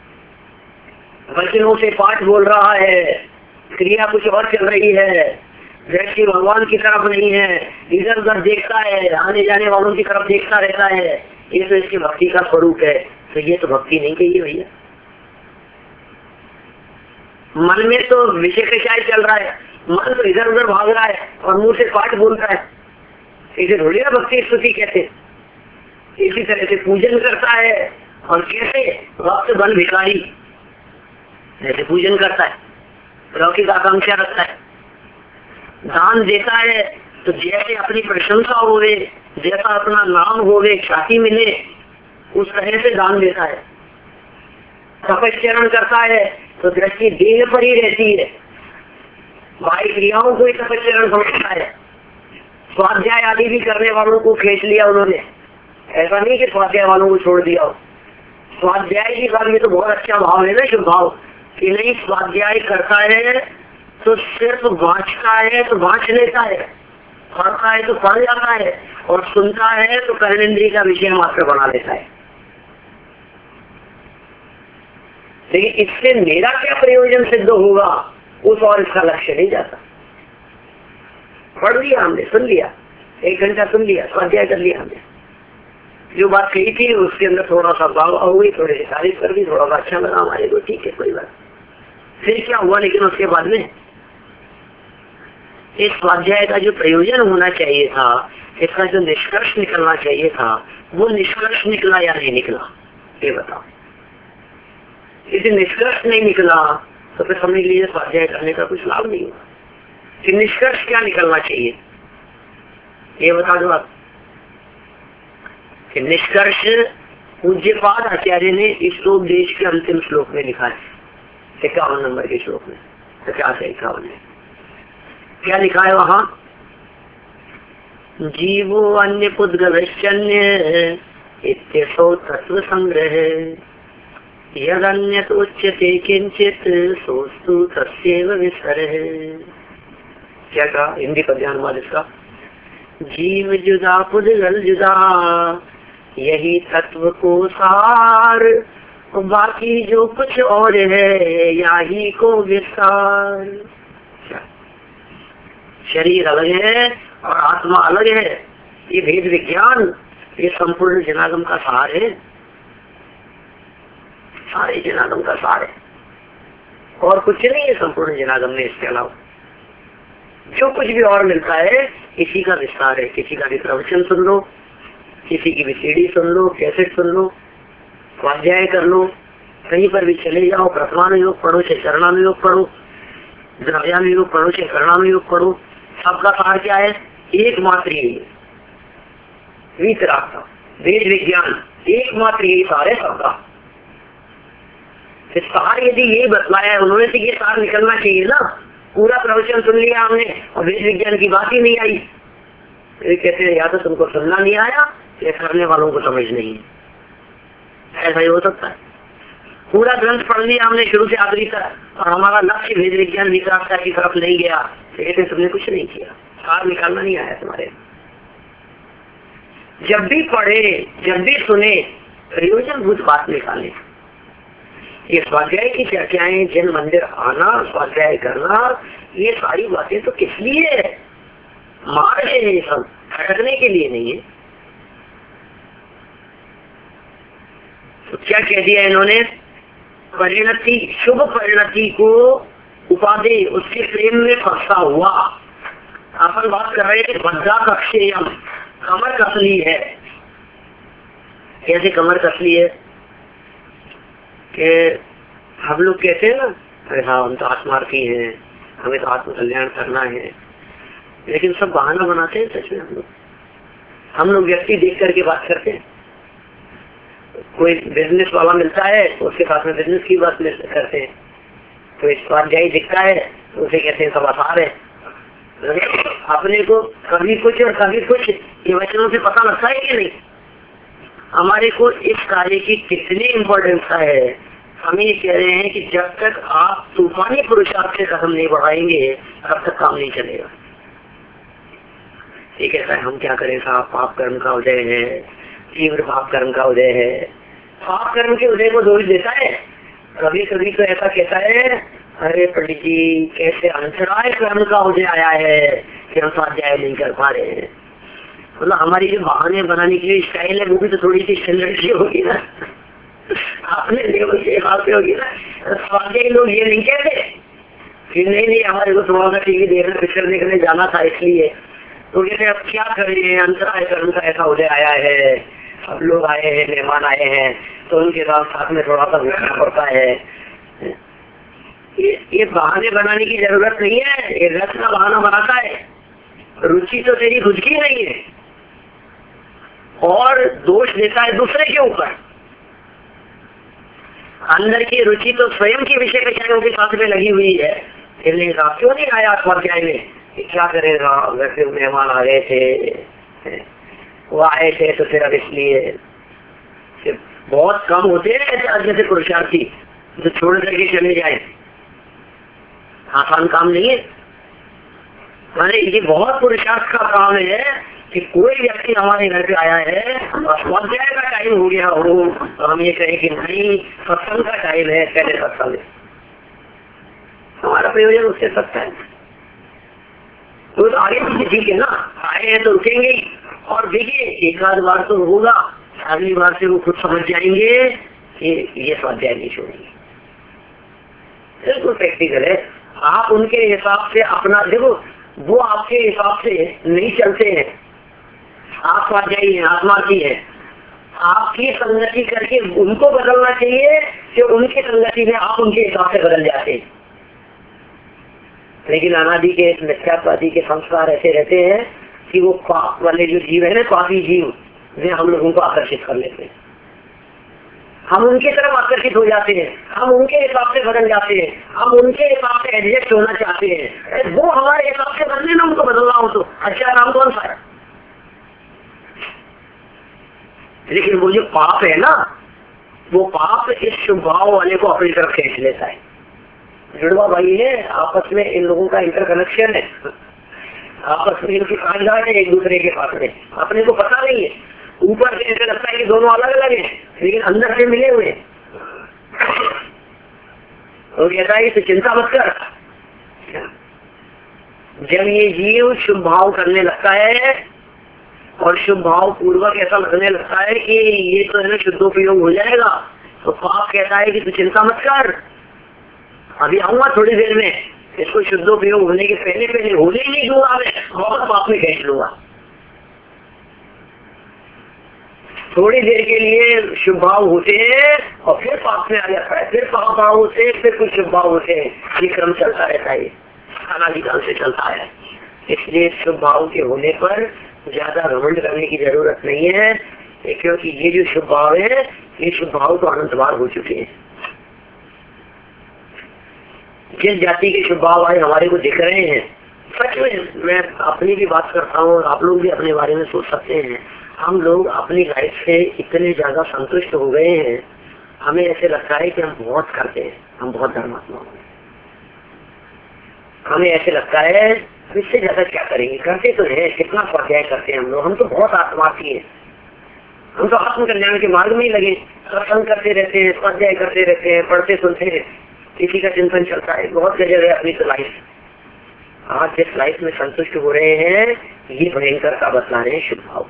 वचनों से पाठ बोल रहा है, क्रिया कुछ और चल रही है, दृष्टि भगवान की तरफ नहीं है, इधर उधर देखता है, आने जाने वालों की तरफ देखता रहता है, ये तो इसकी भक्ति का स्वरूप है। तो ये तो भक्ति नहीं कही भैया। मन में तो विषय कषाय चल रहा है, मन तो इधर उधर भाग रहा है और मुंह से पाठ बोल रहा है, इसे थोड़ी ना भक्ति स्तुति कहते। इसी तरह से पूजन करता है और कैसे भक्त बन भिखारी जैसे पूजन करता है, लौकिक आकांक्षा रखता है। दान देता है तो जैसे अपनी प्रशंसा होवे, जैसा अपना नाम होवे, ख्याति मिले, उस तरह से दान देता है। तपस्या करता है तो दृष्टि देह पर ही रहती है, बाह्य क्रियाओं को ही तपस्या समझता है। स्वाध्याय आदि भी करने वालों को खींच लिया उन्होंने, ऐसा नहीं कि स्वाध्याय वालों को छोड़ दिया हो। स्वाध्याय की बात में तो बहुत अच्छा भाव है ना, शुभ भाव कि नहीं, स्वाध्याय करता है तो सिर्फ वांचता है तो वांच लेता है, पढ़ता है तो पढ़ जाता है, और सुनता है तो कर्मेंद्रिय का विषय मात्र बना लेता है। लेकिन इससे मेरा क्या प्रयोजन सिद्ध होगा, उस और इसका लक्ष्य नहीं जाता। पढ़ लिया हमने, सुन लिया, एक घंटा सुन लिया, स्वाध्याय कर लिया हमने, जो बात कही थी उसके अंदर थोड़ा सा भाव हुई, थोड़ी सी तारीफ कर दी, थोड़ा सा अच्छा लगा हमारे को, ठीक है कोई बात। फिर क्या हुआ, लेकिन उसके बाद में इस स्वाध्याय का जो प्रयोजन होना चाहिए था, इसका जो निष्कर्ष निकलना चाहिए था, वो निष्कर्ष निकला या नहीं निकला, ये बताओ। यदि निष्कर्ष नहीं निकला तो फिर समझ लीजिए स्वाध्याय करने का कुछ लाभ नहीं हुआ। कि निष्कर्ष क्या निकलना चाहिए, ये बता दो आप। कि निष्कर्ष पूज्यपाद आचार्य ने इस उपदेश के अंतिम श्लोक में लिखा है, इक्यावन नंबर के श्लोक में, पचास है इक्यावन में। क्या लिखा है वहाँ, जीवो अन्य पुद्गलश्चन्य इत्यसो तत्व संग्रह यदन्यत उच्यते किंचित सोस्तु तस्यैव विसरः। क्या कहा हिंदी पद्यानुवाद इसका, जीव जुदा पुद्गल जुदा यही तत्व को सार, बाकी जो कुछ और है यही को विस्तार। शरीर अलग है और आत्मा अलग है, ये भेद विज्ञान ये संपूर्ण जनागम का सार है, सारे जनागम का सार है, और कुछ नहीं है संपूर्ण जनागम में इसके अलावा। जो कुछ भी और मिलता है इसी का विस्तार है। किसी का भी प्रवचन सुन लो, किसी की भी सीडी सुन लो, कैसेट सुन लो, स्वाध्याय कर लो, कहीं पर भी चले जाओ, प्रथमानुयोग पढ़ो चाहे चरणानुयोग पढ़ो, द्रव्यानुयोग पढ़ो चाहे करणानुयोग पढ़ो, सबका सार क्या है, एकमात्र यही वीतराग वेद विज्ञान, एकमात्र यही सार है सबका। सार यदि ये बतलाया है उन्होंने तो ये सार निकलना चाहिए ना। पूरा प्रवचन सुन लिया हमने और वेद विज्ञान की बात ही नहीं आई, ये कहते हैं या तो तुमको सुनना नहीं आया या करने वालों को समझ नहीं है, ऐसा ही हो सकता है। पूरा ग्रंथ पढ़ लिया हमने शुरू से आखिरी तक और हमारा लक्ष्य वेद विज्ञान विकास की तरफ नहीं गया, तो कहते तुमने कुछ नहीं किया, सार निकालना नहीं आया तुम्हारे। जब भी पढ़े, जब भी सुने, प्रयोजनभूत बात निकाले। ये स्वाध्याय की चर्चाएं, जन मंदिर आना, स्वाध्याय करना, ये सारी बातें तो किस लिए है, मार्ग है ये सब, भटकने के लिए नहीं है। तो क्या कह दिया इन्होंने, परिणति, शुभ परिणति को उपाधि उसके प्रेम में फंसा हुआ। अपन बात कर रहे थे भद्रा कक्षेयम, कमर कसली है। कैसे कमर कसली है, कि हम लोग कहते हैं ना, अरे हाँ हम तो आत्मार्थी हैं, हमें तो आत्म कल्याण करना है, लेकिन सब बहाना बनाते हैं। सच में हम लोग हम लोग व्यक्ति देख करके बात करते हैं। कोई बिजनेस वाला मिलता है तो उसके साथ में बिजनेस की बात करते हैं, कोई स्वाध्यायी दिखता है तो उसे कहते हैं सब आसार है। अपने को कभी कुछ और कभी कुछ ये वचनों से पता लगता है कि नहीं हमारे को इस कार्य की कितनी इम्पोर्टेंस है। हम ये कह रहे हैं कि जब तक आप तूफानी पुरुषार्थ से कदम नहीं बढ़ाएंगे तब तक काम नहीं चलेगा। ये कहता है हम क्या करें साहब, पाप कर्म का उदय है, तीव्र पाप कर्म का उदय है। पाप कर्म के उदय को दोष देता है। कभी कभी तो ऐसा कहता है, अरे पंडित जी कैसे अंतराय कर्म का उदय आया है कि हम स्वाध्याय नहीं कर पा रहे हैं। मतलब हमारी जो बहाने बनाने की जो स्टाइल है वो भी तो थोड़ी सी स्टैंडर्ड की होगी ना, अपने लेवल के हिसाब से होगी ना। स्वाध्यायी लोग ये नहीं कहते कि नहीं नहीं हमारे को थोड़ा सा टीवी देखने पिक्चर देखने जाना था इसलिए, तो कहते अब क्या करें, अंतराय कर्म का ऐसा उदय आया है, सब लोग आए हैं, मेहमान आए हैं, तो उनके साथ साथ में थोड़ा सा रुकना पड़ता है। ये, ये बहाने बनाने की जरूरत नहीं है, ये रस का बहाना बनाता है। रुचि तो तेरी खुद की नहीं है और दोष देता है दूसरे के ऊपर। अंदर की रुचि तो स्वयं के विषय विषयों के साथ में लगी हुई है। क्यों नहीं आया स्वाध्याय में, क्या करेगा, वैसे मेहमान आ गए थे, वो आए थे तो फिर अब इसलिए बहुत कम होते हैं जैसे पुरुषार्थी जो छोड़ करके चले जाए। आसान काम नहीं है। माने ये बहुत पुरुषार्थ का काम है कि कोई व्यक्ति हमारे घर पे आया है और स्वाध्याय का टाइम हो गया हो तो हम ये कहें कि नहीं सत्संग का टाइम है, पहले सत्संग है। हमारा प्रयोजन उससे सकता है तो आगे पीछे ठीक है ना, आए हैं तो रुकेंगे ही। और देखिए एक आध बार तो होगा, अगली बार से वो खुद समझ जाएंगे कि ये स्वाध्याय नहीं छोड़ेंगे। बिल्कुल प्रैक्टिकल है। आप उनके हिसाब से अपना देखो, वो आपके हिसाब से नहीं चलते हैं। आप स्वाध्यायी हैं, आत्मार्थी हैं, आपकी संगति करके उनको बदलना चाहिए कि उनकी संगति में आप उनके हिसाब से बदल जाते हैं। लेकिन अनादि के मिथ्यात्वादी के संस्कार ऐसे रहते हैं कि वो पाप वाले जो जीव है ना, पापी जीव, वे हम लोगों को आकर्षित कर लेते हैं। हम उनकी तरफ आकर्षित हो जाते हैं, हम उनके हिसाब से बदल जाते हैं, हम उनके हिसाब से एडजस्ट होना चाहते हैं। वो हमारे हिसाब से बदले ना, उनको बदलना हो तो अच्छा नाम कौन सा है। लेकिन वो जो पाप है ना, वो पाप इस शुभ भाव वाले को अपनी तरफ खींच लेता है। जुड़वा भाई है, आपस में इन लोगों का इंटरकनेक्शन है, आपस में इनकी साझेदारी है एक दूसरे के पास में, अपने को पता नहीं है। ऊपर से ऐसे लगता है कि दोनों अलग अलग हैं, लेकिन अंदर से मिले हुए। तो कहता है तो चिंता मत कर। जब ये जीव शुभ भाव करने लगता है और शुभ भाव पूर्वक ऐसा लगने लगता है कि ये तो है शुद्धोपयोग हो जाएगा, तो पाप कहता है कि तू चिंता मत कर, अभी आऊंगा थोड़ी देर में, इसको शुद्धोपयोग होने के पहले पहले होने ही नहीं दूंगा, मैं बहुत पाप में खींच लूंगा। थोड़ी देर के लिए शुभ भाव होते हैं और फिर पाप में आ जाता है, फिर पाप भाव होते हैं, फिर कुछ शुभ भाव होते हैं। ये क्रम चलता रहता है, अनादिकाल से चलता है। इसलिए शुभ भाव के होने पर ज्यादा घमंड करने की जरूरत नहीं है, क्योंकि ये जो शुभ भाव है ये शुभ भाव तो अनंत बार हो चुके हैं। जिस जाति के शुभ भाव आए हमारे को दिख रहे हैं, सच में मैं अपनी भी बात करता हूँ और आप लोग भी अपने बारे में सोच सकते हैं। हम लोग अपनी लाइफ से इतने ज्यादा संतुष्ट हो गए हैं, हमें ऐसे लगता है कि हम बहुत करते हैं, हम बहुत धर्मात्मा हैं। हमें ऐसे लगता है इससे ज्यादा क्या करेंगे, करते तो है, कितना स्वाध्याय करते हैं हम लोग, हम तो बहुत आत्मार्थी हैं, हम तो आत्म कल्याण के मार्ग में ही लगे, सत्संग करते रहते हैं, स्वाध्याय करते रहते हैं, पढ़ते सुनते हैं, किसी का चिंतन चलता है, बहुत गजब है अपनी तो लाइफ। आज जिस लाइफ में संतुष्ट हो रहे हैं ये भयंकर का बतला रहे हैं शुभ भाव,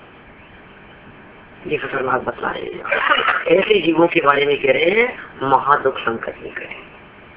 ये खतरनाक बतला रहे हैं। ऐसे जीवों के बारे में कह रहे हैं महादुख संकट निकट है,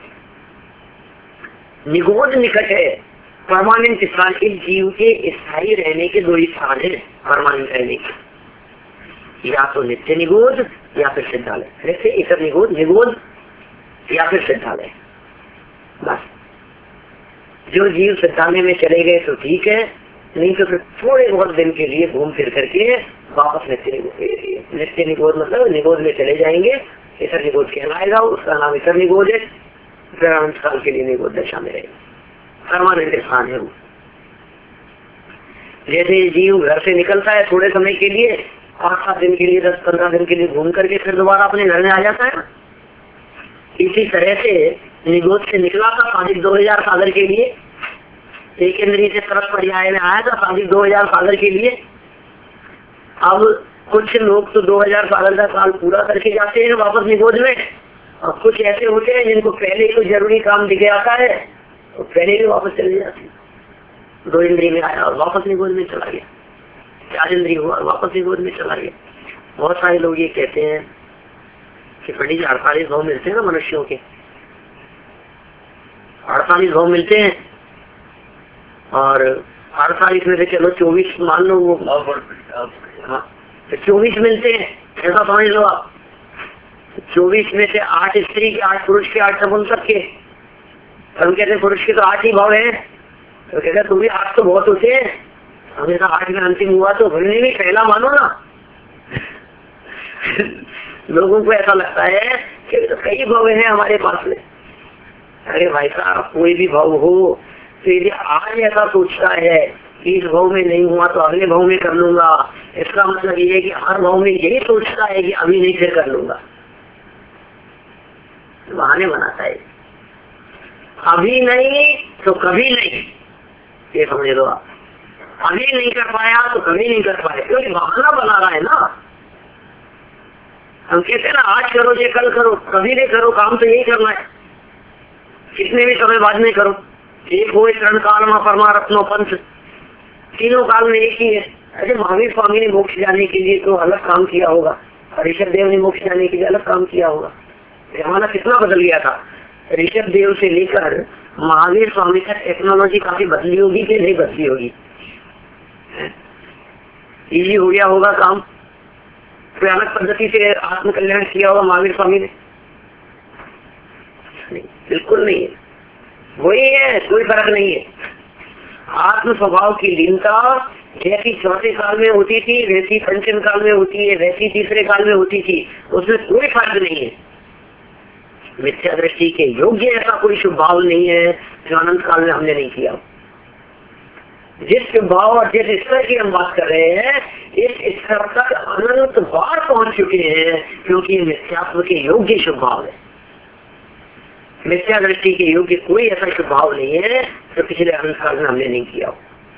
निगोद निकट है, परमानेंट स्थान। इस जीव के स्थायी रहने के दो स्थान है परमानेंट रहने के, या तो नित्य निगोद या फिर सिद्धालय, जैसे इतर निगोद, निगोद या फिर सिद्धालय। बस जो जीव सिद्धालय में चले गए तो ठीक है, नहीं तो फिर थोड़े बहुत दिन के लिए घूम फिर करके वापस नित्य नित्य निगोद मतलब निगोद में चले जाएंगे। इतर निगोद कहलाएगा, उसका नाम इतर निगोद है। फिर अनंत काल के लिए निगोद दशा में रहेगा, परमानेंट स्थान है वो। जैसे जीव घर से निकलता है थोड़े समय के लिए, पाँच सात दिन के लिए, दस पंद्रह दिन के लिए घूम करके फिर दोबारा अपने घर में आ जाता है, इसी तरह से निगोद से निकला था साढ़े दो हजार सागर के लिए, एक इंद्रिय से तरफ पर्याय में आया था साढ़े दो हजार सागर के लिए। अब कुछ लोग तो दो हजार सागर का काल पूरा करके जाते हैं वापस निगोद में, और कुछ ऐसे होते हैं जिनको पहले ही कोई जरूरी काम दिख आता है तो पहले ही वापस चले जाते हैं। दो इंद्रिय में आया और वापस निगोद में चला गया, चार इंद्रिय हुआ और वापस निगोद में चला गया। बहुत सारे लोग ये कहते हैं कि पंडित जी अड़तालीस भाव मिलते हैं ना मनुष्यों के, अड़तालीस भाव मिलते हैं, और अड़तालीस में से चलो चौबीस मान लो वो, हाँ तो चौबीस मिलते हैं, ऐसा समझ लो आप। चौबीस में से आठ स्त्री के, आठ पुरुष के, आठ सपन सबके। हम कहते हैं पुरुष के तो आठ ही भाव है, तो कहते तुम भी आठ तो बहुत होते हैं, हमें तो आठ में अंतिम हुआ तो भूलने में पहला मानो ना। लोगों को ऐसा लगता है कि तो कई भाव हैं हमारे पास में। अरे भाई साहब, कोई भी भाव हो तो यदि आज ऐसा सोचता है कि इस भाव में नहीं हुआ तो अगले भाव में कर लूंगा, इसका मतलब ये है कि हर भाव में यही सोचता है कि अभी नहीं फिर कर लूंगा, बहाने बनाता है। अभी नहीं तो कभी नहीं, ये समझ लो आप। अभी नहीं कर पाया तो कभी नहीं कर पाया, क्योंकि बहाना बना रहा है ना। हम कहते हैं ना आज करो ये कल करो, कभी नहीं करो, काम तो यही करना है, कितने भी समय बाद में करो। एक हो चरण काल में परमारत्नो पंथ, तीनों काल में एक ही है। अरे महावीर स्वामी ने मोक्ष जाने के लिए तो अलग काम किया होगा, ऋषभ देव ने मोक्ष जाने के लिए अलग काम किया होगा। जमाना कितना बदल गया था, ऋषभ देव से लेकर महावीर स्वामी तक टेक्नोलॉजी काफी बदली होगी कि नहीं बदली होगी? इजी हो गया होगा काम, कोई अलग पद्धति से आत्मकल्याण किया होगा महावीर स्वामी ने? नहीं, बिल्कुल नहीं है, वही है, कोई फर्क नहीं है। आत्म स्वभाव की लीनता जैसी चौथे काल में होती थी वैसी पंचम काल में होती है, वैसी तीसरे काल में होती थी, उसमें कोई फर्क नहीं है। मिथ्या दृष्टि के योग्य ऐसा कोई शुभ भाव नहीं है जो अनंत काल में हमने नहीं किया। जिस शुभ भाव और जिस स्तर की हम बात कर रहे हैं, इस स्तर तक अनंत बार पहुंच चुके हैं, क्योंकि ये मिथ्यात्व के योग्य शुभ भाव है। मिथ्या दृष्टि के योग्य कोई ऐसा शुभ भाव नहीं है जो पिछले अनंत काल में हमने नहीं किया।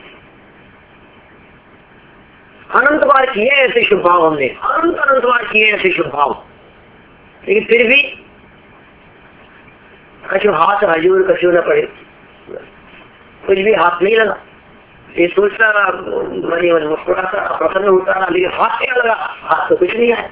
अनंत बार किए ऐसे शुभ भाव हमने, अनंत अनंत बार किए ऐसे शुभ भाव, लेकिन फिर भी कछु हाथ हजूर कछु न पड़े, कुछ भी हाथ नहीं लगा। ये सोचता मनी मन मुस्कुराता प्रसन्न होता रहा, लेकिन हाथ क्या लगा? हाथ तो कुछ नहीं आया।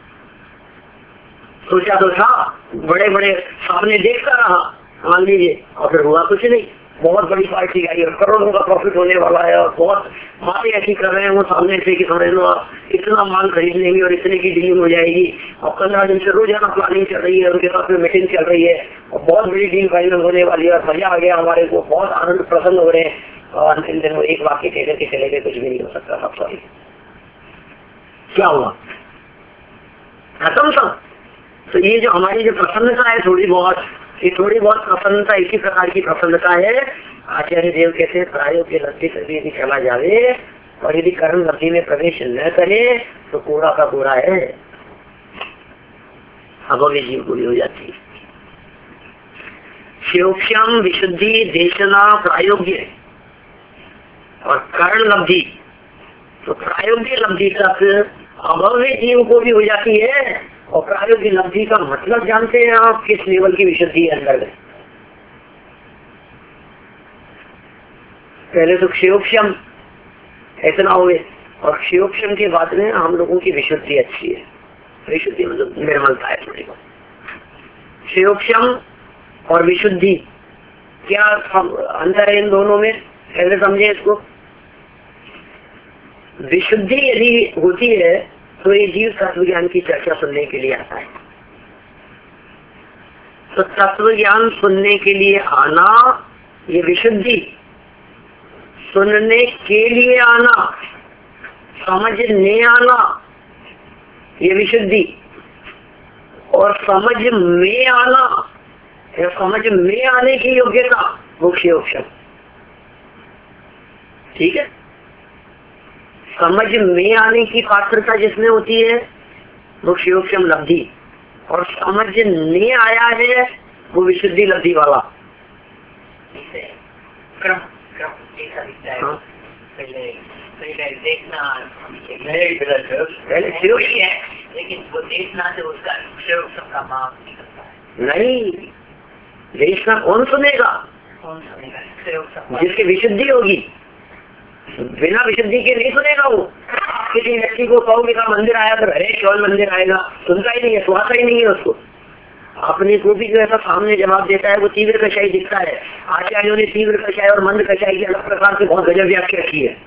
सोचा तो था, बड़े बड़े सामने देखता रहा, मान लीजिए, और फिर हुआ कुछ नहीं। बहुत बड़ी पार्टी आई और करोड़ों का प्रॉफिट होने वाला है, और बहुत बातें ऐसी कर रहे हैं वो सामने से कि समझ लो इतना माल खरीद लेंगे और इतने की डीलिंग हो जाएगी, और पंद्रह दिन से रोजाना प्लानिंग चल रही है, उनके साथ में मीटिंग चल रही है, और बहुत बड़ी डील फाइनल होने वाली है, और मजा आ गया हमारे को, बहुत आनंद प्रसन्न हो रहे हैं। और इन दिनों एक वाक्य कह करके चले गए, कुछ भी नहीं हो सकता, सब सॉरी। क्या हुआ? खत्म सब। तो ये जो हमारी जो प्रसन्नता है थोड़ी बहुत, ये थोड़ी बहुत प्रसन्नता इसी प्रकार की प्रसन्नता है। आचार्य देव कहते हैं प्रायोग के लब्धि कभी यदि चला जावे और यदि कर्म लब्धि में प्रवेश न करे तो कोड़ा का कोड़ा है, अभव्य जीव पूरी हो जाती है। शिवक्षम विशुद्धि देशना प्रायोग्य और कर्ण लब्धि, तो प्रायोगिक लब्धि तक अभव्य जीव को भी हो जाती है। और प्रायोगिक लब्धि का मतलब जानते हैं आप किस लेवल की विशुद्धि अंदर है? पहले तो क्षयोक्षम इतना हुए, और क्षयोक्षम के बाद में हम लोगों की विशुद्धि अच्छी है। विशुद्धि मतलब निर्मलता है थोड़ी बहुत। क्षयोक्षम और विशुद्धि क्या अंतर है इन दोनों में? कैसे समझे इसको? विशुद्धि यदि होती है तो ये जीव तत्व ज्ञान की चर्चा सुनने के लिए आता है। तो तत्व ज्ञान सुनने के लिए आना ये विशुद्धि, सुनने के लिए आना, समझने आना ये विशुद्धि, और समझ में आना या समझ में आने की योग्यता मोक्षयोक्षम। ठीक है, समझ में आने की पात्रता जिसमें होती है मोक्षयोक्षम लब्धि, और समझने आया है वो विशुद्धि लब्धि वाला। क्रम क्रम ऐसा दिखता है। हाँ। पहले पहले देखना पहले प्रयोग है, लेकिन वो देखना से उसका मोक्षयोक्षम का माप निकलता है। नहीं, देखना कौन सुनेगा? कौन सुनेगा? मोक्षयोक्षम जिसकी विशुद्धि होगी, बिना विशुद्धि के नहीं सुनेगा वो। किसी व्यक्ति को कहोगे का मंदिर आया तो अरे केवल मंदिर आएगा, सुनता ही नहीं है, सुहाता ही नहीं है उसको। अपने को भी जो ऐसा सामने जवाब देता है वो तीव्र कषाई दिखता है। आचार्यों ने तीव्र कषाई और मंद कषाई की अलग प्रकार से बहुत गजब व्याख्या की है।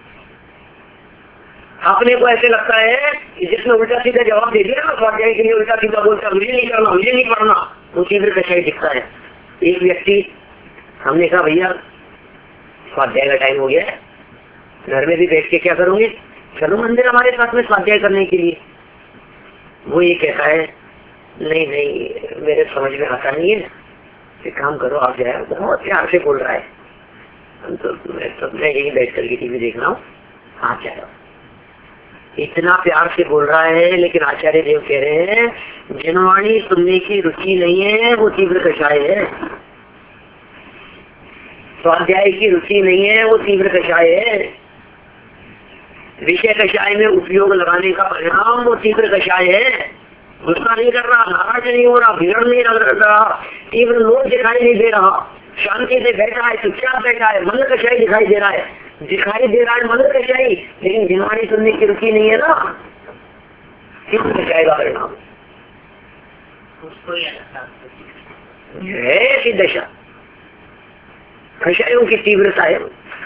अपने को ऐसे लगता है कि जिसने उल्टा सीधा जवाब दे दिया ना स्वाध्याय के लिए, उल्टा सीधा बोलता मुझे नहीं करना मुझे नहीं पढ़ना, वो तीव्र कषाई दिखता है। एक व्यक्ति, हमने कहा भैया स्वाध्याय का टाइम हो गया है, घर में भी बैठ के क्या करोगे, चलो मंदिर हमारे साथ में स्वाध्याय करने के लिए। वो ये कहता है नहीं नहीं मेरे समझ में आता नहीं है, एक काम करो आप जाए। बहुत प्यार से बोल रहा है, हम तो मैं यही बैठ करके टीवी देख रहा हूँ, आप जाओ। इतना प्यार से बोल रहा है, लेकिन आचार्य देव कह रहे हैं जिनवाणी सुनने की रुचि नहीं है वो तीव्र कषाय है, स्वाध्याय की रुचि नहीं है वो तीव्र कषाय है, विषय कषाय में उपयोग लगाने का परिणाम वो तीव्र कषाय है। गुस्सा नहीं कर रहा, नाराज नहीं हो रहा, भीड़ नहीं लग रहा, तीव्र लोभ दिखाई नहीं दे रहा, शांति से बैठा है, चुपचाप बैठा है, मन कषाई दिखाई दे रहा है, दिखाई दे रहा है मन कषाई, लेकिन जिनवाणी सुनने की रुचि नहीं है ना, तीव्र कषाय का परिणाम उसको है। ऐसी दशा कषायों की तीव्रता है।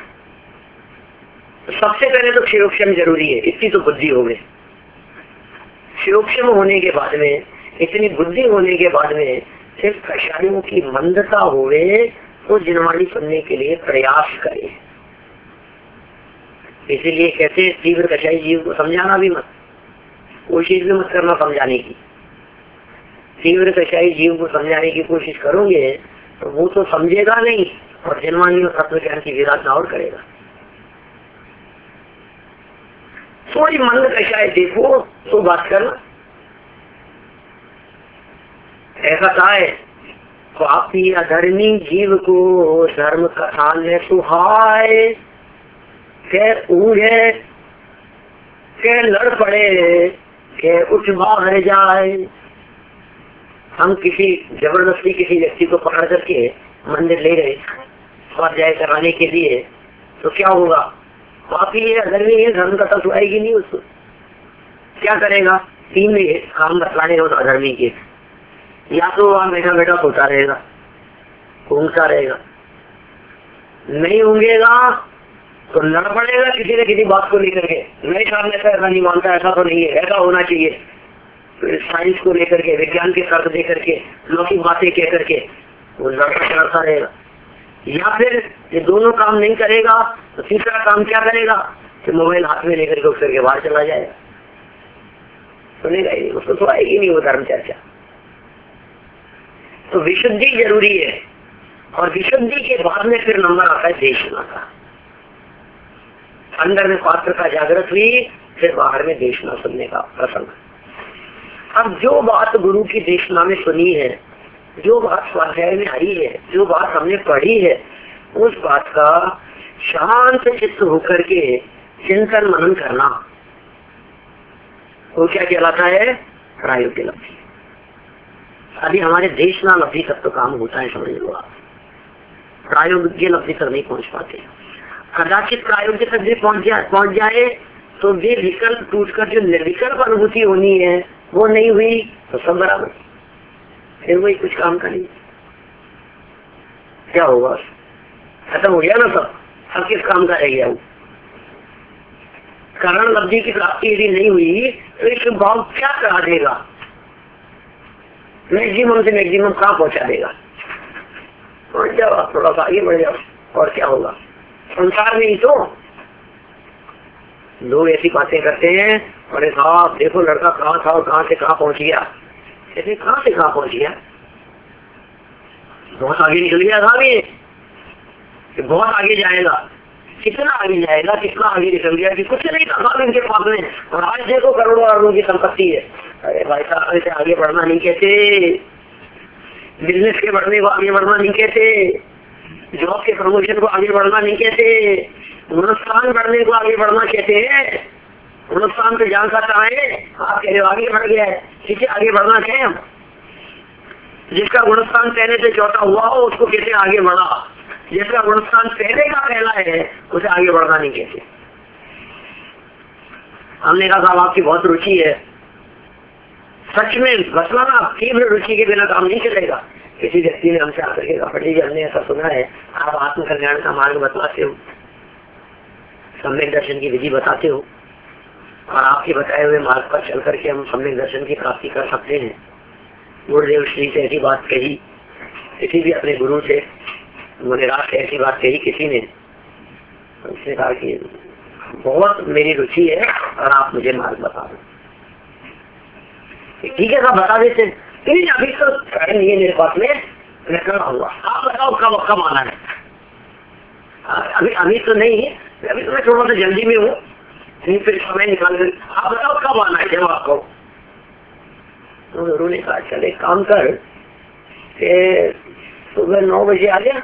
सबसे पहले तो क्षयोक्षम जरूरी है, इतनी तो बुद्धि हो गई। क्षयोक्षम होने के बाद में, इतनी बुद्धि होने के बाद में सिर्फ कषायों की मंदता होवे तो जिनवाणी सुनने के लिए प्रयास करे। इसीलिए कहते हैं तीव्र कषाई जीव को समझाना भी मत, कोशिश भी मत करना समझाने की। तीव्र कषाई जीव को समझाने की कोशिश करोगे तो वो तो समझेगा नहीं, और जिनवाणी और तत्व ज्ञान की विराधना और करेगा। थोड़ी मंद कषाय देखो तो बात करना। ऐसा कहा है, पापी अधर्मी जीव को धर्म कथा में सुहाए, के ऊँघे के लड़ पड़े के उठ बाहर जाए। हम किसी जबरदस्ती किसी व्यक्ति को पकड़ करके मंदिर ले गए स्वाध्याय कराने के लिए, तो क्या होगा? पापी है, अधर्मी है, धर्म कथा सुहाएगी नहीं उसको। क्या करेगा? तीन काम बतलाने उस अधर्मी के, या तो वहां बैठा बैठा सोता रहेगा, ऊँगता रहेगा, नहीं ऊँगेगा तो लड़ पड़ेगा किसी न किसी बात को लेकर के। मेरे सामने ऐसा ऐसा नहीं मानता, ऐसा तो नहीं है, ऐसा होना चाहिए। साइंस को लेकर के, विज्ञान के तर्क दे करके, लौकिक बातें कह करके वो लड़ता चढ़ता रहेगा। या फिर ये दोनों काम नहीं करेगा तो तीसरा काम क्या करेगा कि मोबाइल हाथ में लेकर के उठ करके बाहर चला जाएगा। सुनेगा ही नहीं, उसको तो आएगी नहीं वो धर्म चर्चा। तो विशुद्धि जरूरी है, और विशुद्धि के बाद में फिर नंबर आता है देशना का। अंदर में पात्र का जागृत हुई, फिर बाहर में देशना सुनने का प्रसंग। अब जो बात गुरु की देशना में सुनी है, जो बात स्वाध्याय में आई है, जो बात हमने पढ़ी है, उस बात का शांत चित्त होकर के चिंतन मनन करना, वो क्या कहलाता है? प्रायोगिक लब्धि। अभी हमारे देशना लब्धि तक तो काम होता है, समझ लो आप। प्रायोगिक लब्धि तक नहीं पहुंच पाते। कदाचित प्रायोगिक तक भी पहुंच जाए पहुंच जाए तो भी विकल्प टूटकर जो निर्विकल्प अनुभूति होनी है वो नहीं हुई तो सब बराबर, फिर वही कुछ काम का नहीं। क्या होगा? खत्म हो गया ना सब, सब किस काम का रह गया वो। करण लब्धि की प्राप्ति यदि नहीं हुई तो इस भाव क्या करा देगा, मैक्सिमम से मैक्सिमम कहाँ पहुंचा देगा। पहुंच जाओ आप, थोड़ा सा आगे बढ़ जाओ, और क्या होगा। संसार में ही तो लोग ऐसी बातें करते हैं, अरे साहब देखो लड़का कहाँ था और कहाँ से कहाँ पहुंच गया। ऐसे कहाँ से कहाँ पहुंच गया, बहुत आगे निकल गया था भी, बहुत आगे जाएगा। कितना आगे जाएगा, कितना आगे निकल गया कि कुछ नहीं था इनके पास में, और आज देखो करोड़ों अरबों की संपत्ति है। अरे भाई साहब ऐसे आगे बढ़ना नहीं कहते, बिजनेस के बढ़ने को आगे बढ़ना नहीं कहते, जॉब के प्रमोशन को आगे बढ़ना नहीं कहते, गुणस्थान बढ़ने को आगे बढ़ना कहते हैं। गुणस्थान तो जान सकता है, आप कह रहे हो आगे बढ़ गया है, ठीक है आगे बढ़ना कहें हम। जिसका गुणस्थान पहले से चौथा हुआ हो उसको कहते आगे बढ़ा, जिसका गुणस्थान पहले का पहला है उसे आगे बढ़ना नहीं कहते। हमने कहा साहब आपकी बहुत रुचि है, सच में बसवाना तीव्र रुचि के बिना काम नहीं चलेगा। किसी व्यक्ति ने हमसे आकर के कहा पंडित जी हमने ऐसा सुना है आप आत्म कल्याण का मार्ग बताते हो, सम्यक दर्शन की विधि बताते हो, और आपके बताए हुए मार्ग पर चल करके हम सम्यक दर्शन की प्राप्ति कर सकते हैं। गुरुदेव श्री से ऐसी बात कही, किसी भी अपने गुरु से मुनिराज से ऐसी बात कही किसी ने, उसने कहा कि बहुत मेरी रुचि है और आप मुझे मार्ग बता दो। ठीक है साहब बता देते, नहीं अभी तो नहीं है मेरे पास में, मैं कर आऊंगा, आप बताओ कब कब आना है। अभी अभी तो नहीं है, अभी तो मैं थोड़ा सा जल्दी में हूँ, फिर समय निकाल कर आप बताओ कब आना है जब आपको। तो गुरु ने कहा चल एक काम कर, सुबह नौ बजे आ गया।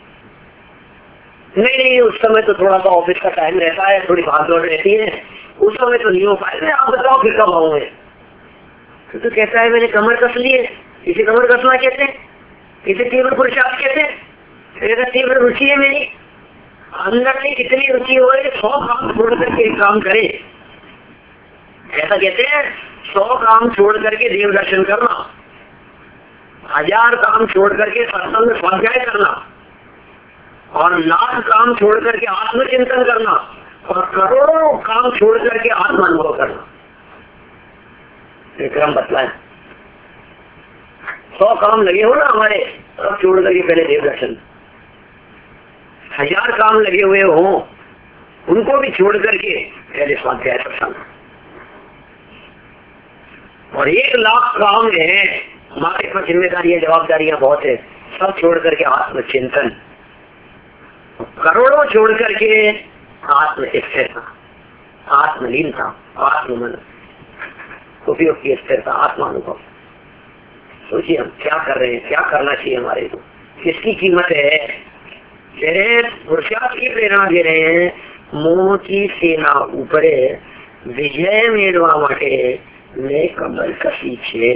नहीं नहीं उस समय तो थोड़ा सा ऑफिस का टाइम रहता है, थोड़ी भाग दौड़ रहती है, उस समय तो नहीं हो पाएगा, आप बताओ फिर कब आऊंगे। तो, तो कहता है मैंने कमर कस ली है। इसे कमर कसना कहते हैं, इसे तीव्र पुरुषार्थ कहते हैं। तीव्र रुचि है मेरी, अंदर में कितनी रुचि हो सौ काम छोड़ करके एक काम करे, ऐसा कहते हैं। सौ काम छोड़ करके देव दर्शन करना, हजार काम छोड़ करके सत्संग में स्वाध्याय करना, और लाख काम छोड़ करके आत्मचिंतन करना, और करोड़ों काम छोड़ करके आत्म अनुभव करना। क्रम बतलाए। सौ काम लगे हो ना हमारे, सब छोड़ करके पहले देव दर्शन, हजार काम लगे हुए हो उनको भी छोड़ करके पहले स्वाध्याय सत्संग, और एक लाख काम है हमारे पर जिम्मेदारियां जवाबदारियां बहुत है, सब छोड़ करके आत्मचिंतन, करोड़ों छोड़ करके आत्म स्थिरता, आत्मलीनता, आत्ममन उपयोग की स्थिरता, आत्मानुभव। सोचिए हम क्या कर रहे हैं, क्या करना चाहिए हमारे को, किसकी कीमत है। पुरुषार्थ की प्रेरणा दे रहे हैं, मोह की सेना ऊपरे विजय मेरवा माटे ने कमल कसी छे।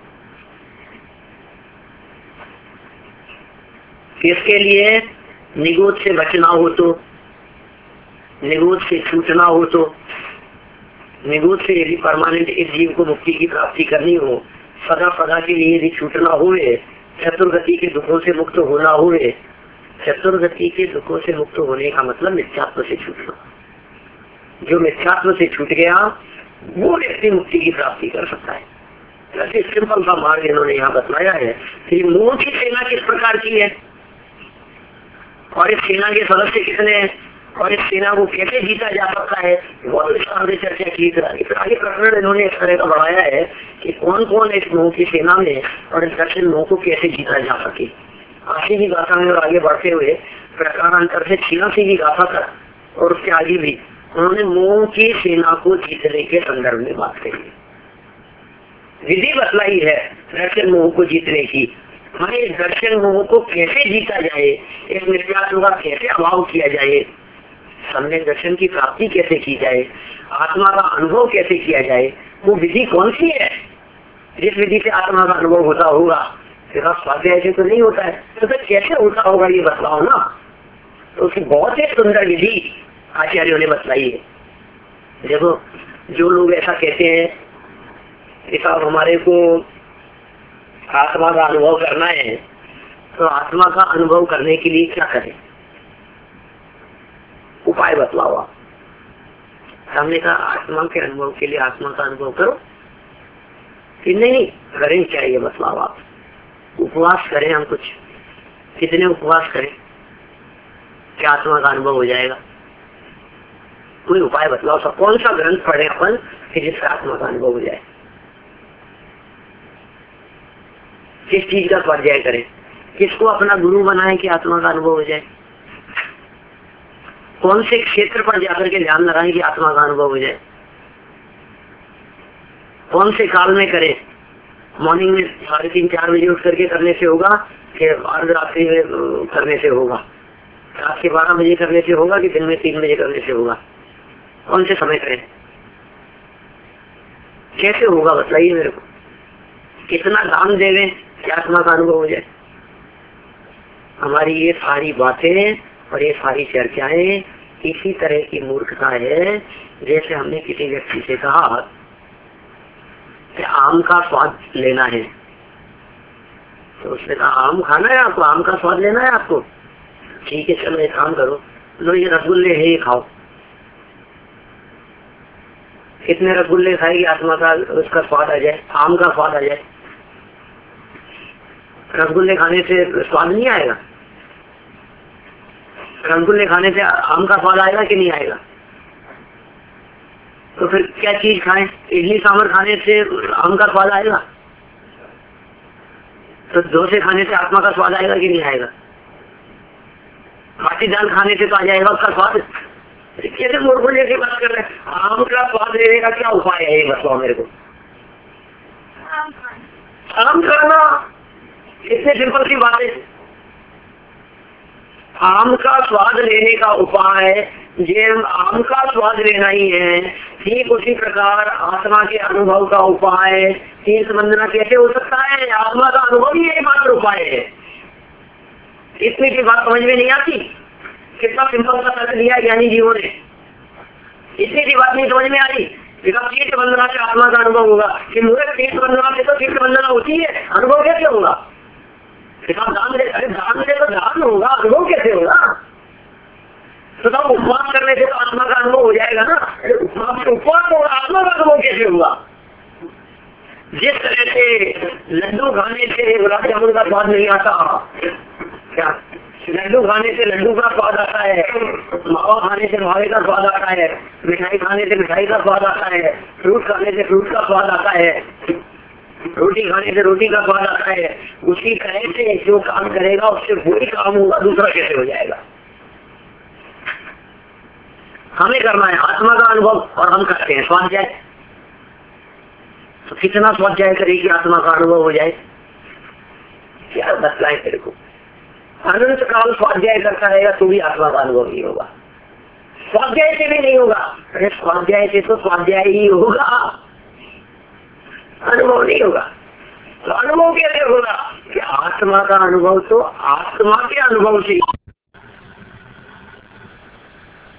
किसके लिए? निगोद से बचना हो तो, निगोद से छूटना हो तो, निगोद से यदि परमानेंट इस जीव को मुक्ति की प्राप्ति करनी हो, सदा सदा के लिए यदि छूटना हुए, चतुर्गति के दुखों से मुक्त होना हुए। चतुर्गति के दुखों से मुक्त होने का मतलब मिथ्यात्व से छूटना। जो मिथ्यात्व से छूट गया वो व्यक्ति मुक्ति की प्राप्ति कर सकता है। जैसे सिंपल सा मार्ग इन्होंने यहाँ बतलाया है कि मोह की सेना किस प्रकार की है, और इस सेना के सदस्य कितने हैं, और इस सेना को कैसे जीता जा सकता है, बहुत विस्तार से चर्चा की। फिर आगे प्रकरण इन्होंने इस तरह का बढ़ाया है कि कौन कौन इस मोह की सेना में और इस दक्षिण मोह को कैसे जीता जा सके। आशी की गाथा में और आगे बढ़ते हुए प्रकारांतर से छियासी की गाथा तक और उसके आगे भी उन्होंने मोह की सेना को जीतने के संदर्भ में बात करी है, विधि बतलाई है दर्शन मोह को जीतने की। हमें इस दर्शन मोह को कैसे जीता जाए, इस मिथ्यात्व का कैसे अभाव किया जाए, सम्यक दर्शन की प्राप्ति कैसे की जाए, आत्मा का अनुभव कैसे किया जाए, वो विधि कौन सी है जिस विधि से आत्मा का अनुभव होता होगा। सिर्फ स्वाध्याय से तो नहीं होता है, तो फिर कैसे होता होगा ये बतलाओ ना। तो उसकी बहुत ही सुंदर विधि आचार्यों ने बतलाई है। देखो जो लोग ऐसा कहते हैं कि साहब हमारे को आत्मा का अनुभव करना है, तो आत्मा का अनुभव करने के लिए क्या करें, उपाय बतलाओ। हमने कहा आत्मा के अनुभव के लिए आत्मा का अनुभव करो कि नहीं नहीं करें, क्या ये बतलाओ आप। उपवास करें हम कुछ, कितने उपवास करें क्या आत्मा का अनुभव हो जाएगा? कोई उपाय बतलाओ सब। कौन सा ग्रंथ पढ़े अपन कि जिससे आत्मा का अनुभव हो जाए? किस चीज का स्वाध्याय करें? किसको अपना गुरु बनाए कि आत्मा का अनुभव हो जाए? कौन से क्षेत्र पर जाकर के ध्यान लगाएं कि आत्मा का अनुभव हो जाए? कौन से काल में करें? मॉर्निंग में साढ़े तीन चार बजे उठ करके करने से होगा कि अर्धरात्रि में करने से होगा? रात के बारह बजे करने से होगा कि दिन में तीन बजे करने से होगा? कौन से समय करें? कैसे होगा बतलाइए मेरे को। कितना दान देवे कि आत्मा का अनुभव हो जाए? हमारी ये सारी बातें और ये सारी चर्चाएं इसी तरह की मूर्खता है। जैसे हमने किसी व्यक्ति से कहा कि आम का स्वाद लेना है, तो उसने कहा आम खाना है आपको, आम का स्वाद लेना है आपको, ठीक है चलो एक काम करो, लो ये रसगुल्ले है ये खाओ। कितने रसगुल्ले खाएगी आत्मा का उसका स्वाद आ जाए, आम का स्वाद आ जाए? रसगुल्ले खाने से स्वाद नहीं आएगा? रसगुल्ले खाने से आम का स्वाद आएगा कि नहीं आएगा? तो फिर क्या चीज खाएं? इडली सांभर खाने से आम का स्वाद आएगा? तो डोसे खाने से आत्मा का स्वाद आएगा कि नहीं आएगा? बाटी दाल खाने से तो आ जाएगा उसका स्वाद। कैसे मूर्ख जैसी बात कर रहे हैं? आम का स्वाद लेने का क्या उपाय है ये बताओ मेरे को। आम खाना इतने सिंपल सी बात है। आम का स्वाद लेने का उपाय ये आम का स्वाद लेना ही है। ठीक उसी प्रकार आत्मा के अनुभव का उपाय तीर्थ वंदना कैसे हो सकता है? आत्मा का अनुभव ही एकमात्र उपाय है। इतनी की बात समझ में नहीं आती? कितना सिंपल सा तर्क दिया ज्ञानी जीवों ने, इतनी की बात नहीं समझ में आई। तीर्थ वंदना से आत्मा का अनुभव होगा कि मुझे तीर्थ वंदना से तो तीर्थ वंदना होती है, अनुभव कैसे होगा? दान दे, अरे दान दे तो दान होगा, अनुभव कैसे होगा? तो तब उपवास करने से तो आत्मा का अनुभव हो जाएगा ना। उपवास उपवास होगा, आत्मा का अनुभव कैसे होगा? जिस तरह से लड्डू खाने से गुलाब जामुन का स्वाद नहीं आता, क्या लड्डू खाने से लड्डू का स्वाद आता है, मावा खाने से मावे का स्वाद आता है, मिठाई खाने से मिठाई का स्वाद आता है, फ्रूट खाने से फ्रूट का स्वाद आता है, रोटी खाने से रोटी का स्वाद आता है। उसी तरह से जो काम करेगा उससे वही काम होगा, दूसरा कैसे हो जाएगा? हमें करना है आत्मा का अनुभव और हम करते हैं स्वाध्याय। तो कितना स्वाध्याय करेगी आत्मा का अनुभव हो जाए? क्या बतलाए तेरे को? अनंत काल स्वाध्याय करता रहेगा तो भी आत्मा का अनुभव नहीं होगा। स्वाध्याय से भी नहीं होगा। अरे स्वाध्याय से तो स्वाध्याय ही होगा, अनुभव नहीं होगा। तो अनुभव कैसे होगा? कि आत्मा का अनुभव तो आत्मा के अनुभव से